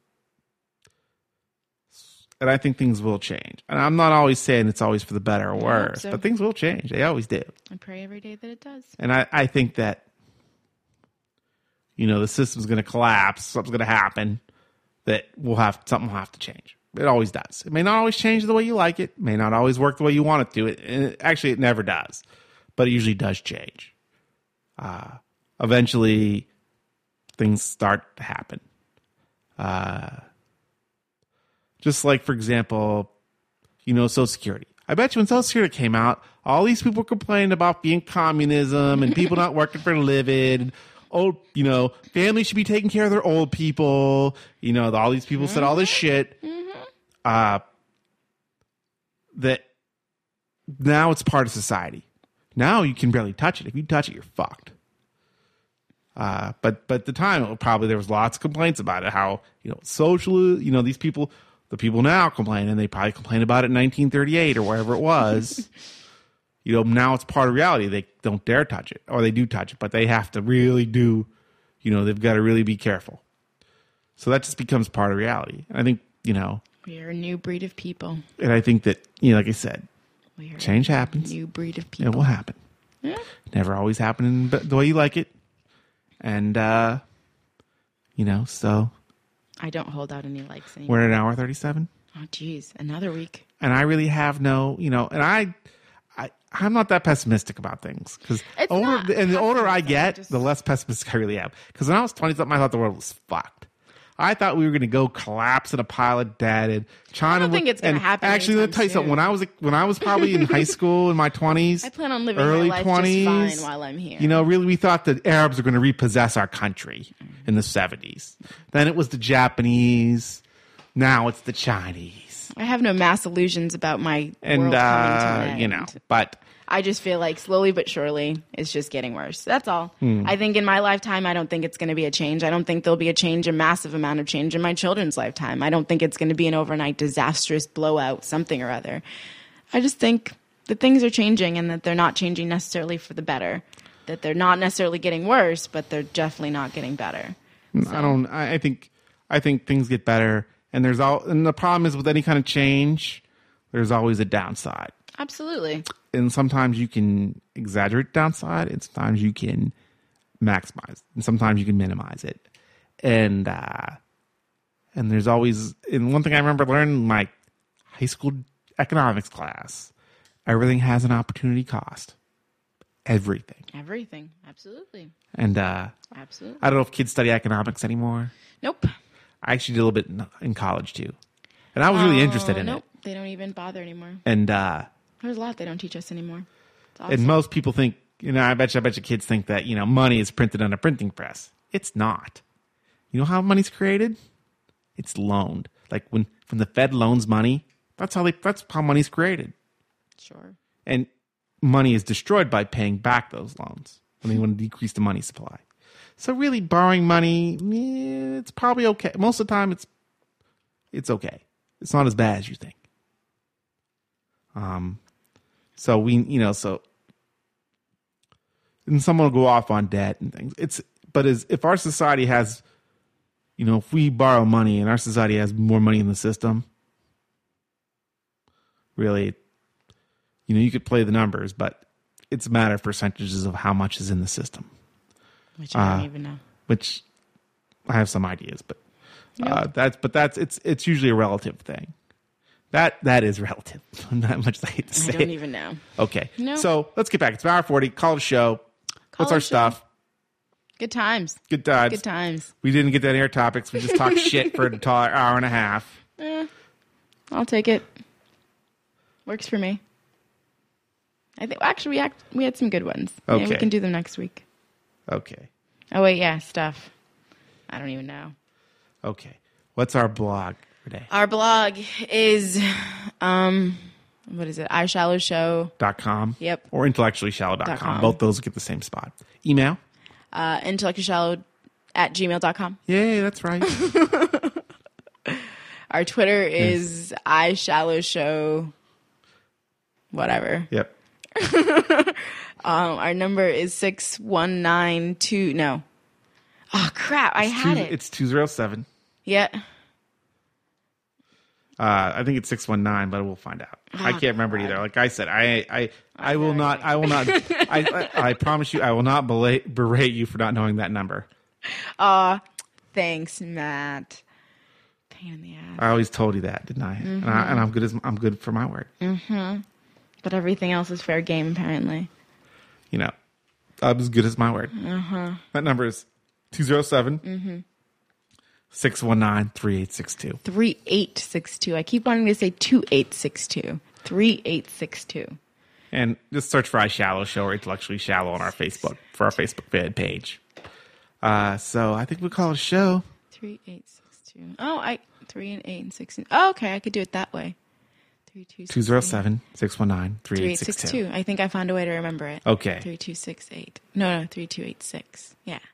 and I think things will change. And I'm not always saying it's always for the better or I hope worse, so. but things will change. They always do. I pray every day that it does. And I, I think that you know the system's going to collapse. Something's going to happen that will have something will have to change. It always does. It may not always change the way you like it. May not always work the way you want it to. It, and it actually, it never does. But it usually does change. Uh, eventually, things start to happen. Uh, just like, for example, you know, Social Security. I bet you when Social Security came out, all these people complaining about being communism and people not working for a living. Old, you know, families should be taking care of their old people. You know, all these people said all this shit. Uh, that now it's part of society. Now you can barely touch it. If you touch it, you're fucked. Uh, but but at the time, it probably there was lots of complaints about it. How you know social, you know these people, the people now complain, and they probably complained about it in nineteen thirty-eight or wherever it was. You know, now it's part of reality. They don't dare touch it, or they do touch it, but they have to really do. You know, they've got to really be careful. So that just becomes part of reality. And I think you know. We are a new breed of people. And I think that, you know, like I said, We are change a happens. new breed of It people. will happen. Yeah. Never always happen in the way you like it. And, uh, you know, so I don't hold out any likes anymore. we're at an hour thirty-seven. Oh, geez. Another week. And I really have no, you know, and I, I I'm not that pessimistic about things. Because It's older, not and the older I pessimism, get, just- the less pessimistic I really am. Because when I was twenty-something, I thought the world was fucked. I thought we were going to go collapse in a pile of dead. And China I don't would- think it's gonna and happen Actually, let me anytime tell you something. soon. When I was when I was probably in high school in my twenties, I plan on living early my life twenties, just fine while I'm here. You know, really, we thought that Arabs were going to repossess our country in the seventies. Then it was the Japanese. Now it's the Chinese. I have no mass illusions about my And world coming to uh, an end. you know, but I just feel like slowly but surely it's just getting worse. That's all. Hmm. I think in my lifetime, I don't think it's going to be a change. I don't think there'll be a change, a massive amount of change in my children's lifetime. I don't think it's going to be an overnight disastrous blowout, something or other. I just think that things are changing and that they're not changing necessarily for the better. That they're not necessarily getting worse, but they're definitely not getting better. I don't. I I think. I think things get better, and there's all. And the problem is with any kind of change, there's always a downside. Absolutely. And sometimes you can exaggerate the downside, and sometimes you can maximize, and sometimes you can minimize it. And uh, and there's always. And one thing I remember learning in my high school economics class: everything has an opportunity cost. Everything. Everything. Absolutely. And uh, Absolutely. I don't know if kids study economics anymore. Nope. I actually did a little bit in, in college too, and I was really interested in Oh, nope. it. They don't even bother anymore. And uh, There's a lot they don't teach us anymore. It's awesome. and most people think, you know, I bet you, I bet you kids think that you know money is printed on a printing press. It's not. You know how money's created? It's loaned. Like when when the Fed loans money, that's how they that's how money's created. Sure. And money is destroyed by paying back those loans when they want to decrease the money supply. So really borrowing money, eh, it's probably okay. Most of the time it's it's okay. It's not as bad as you think. Um so we you know, so and someone will go off on debt and things. It's but as if our society has, you know, if we borrow money and our society has more money in the system, really, you know, you could play the numbers, but it's a matter of percentages of how much is in the system. Which I don't Uh, even know. Which I have some ideas, but uh, Yep. that's but that's it's it's usually a relative thing. That that is relative. Not much as I hate to I say. don't it. even know. Okay, No. so let's get back. It's an hour forty. Call it a show. Call What's it our a show. stuff? Good times. Good times. Good times. We didn't get that air topics. We just talked shit for an entire hour and a half. Eh, I'll take it. Works for me. I think actually we act, we had some good ones. Yeah, we Okay. can do them next week. Okay. Oh wait, yeah, stuff. I don't even know. Okay. What's our blog today? Our blog is um what is it? I Shallow Show. Dot com. Yep. Or intellectually shallow dot com. Dot com. Both those get the same spot. Email. Uh intellectually shallow at gmail dot com. Yay, that's right. Our Twitter is I Shallow Show whatever. Yep. Um, our number is six one nine two. No. Oh, crap. I had Two, it. it's two zero seven. Yeah. Uh, I think it's six one nine, but we'll find out. I can't remember it either. Like I said, I I, I will not. I will not. I, I I promise you, I will not berate, berate you for not knowing that number. Aw. Thanks, Matt. Pain in the ass. I always told you that, didn't I? And, I and I'm good as I'm good for my word. But everything else is fair game, apparently. You know, I'm as good as my word. Uh-huh. That number is two zero seven six one nine three eight six two. three eight six two. I keep wanting to say two eight six two. three eight six two. And just search for I Shallow Show or Intellectually Shallow on our Facebook, for our Facebook vid page. Uh, so I think we'll call it a show. three eight six two. Oh, I three and eight and six. And, oh, okay. I could do it that way. three two two zero seven six one nine three three eight eight six six two. two. I think I found a way to remember it. Okay. three two six eight. No, no, three two eight six. Yeah.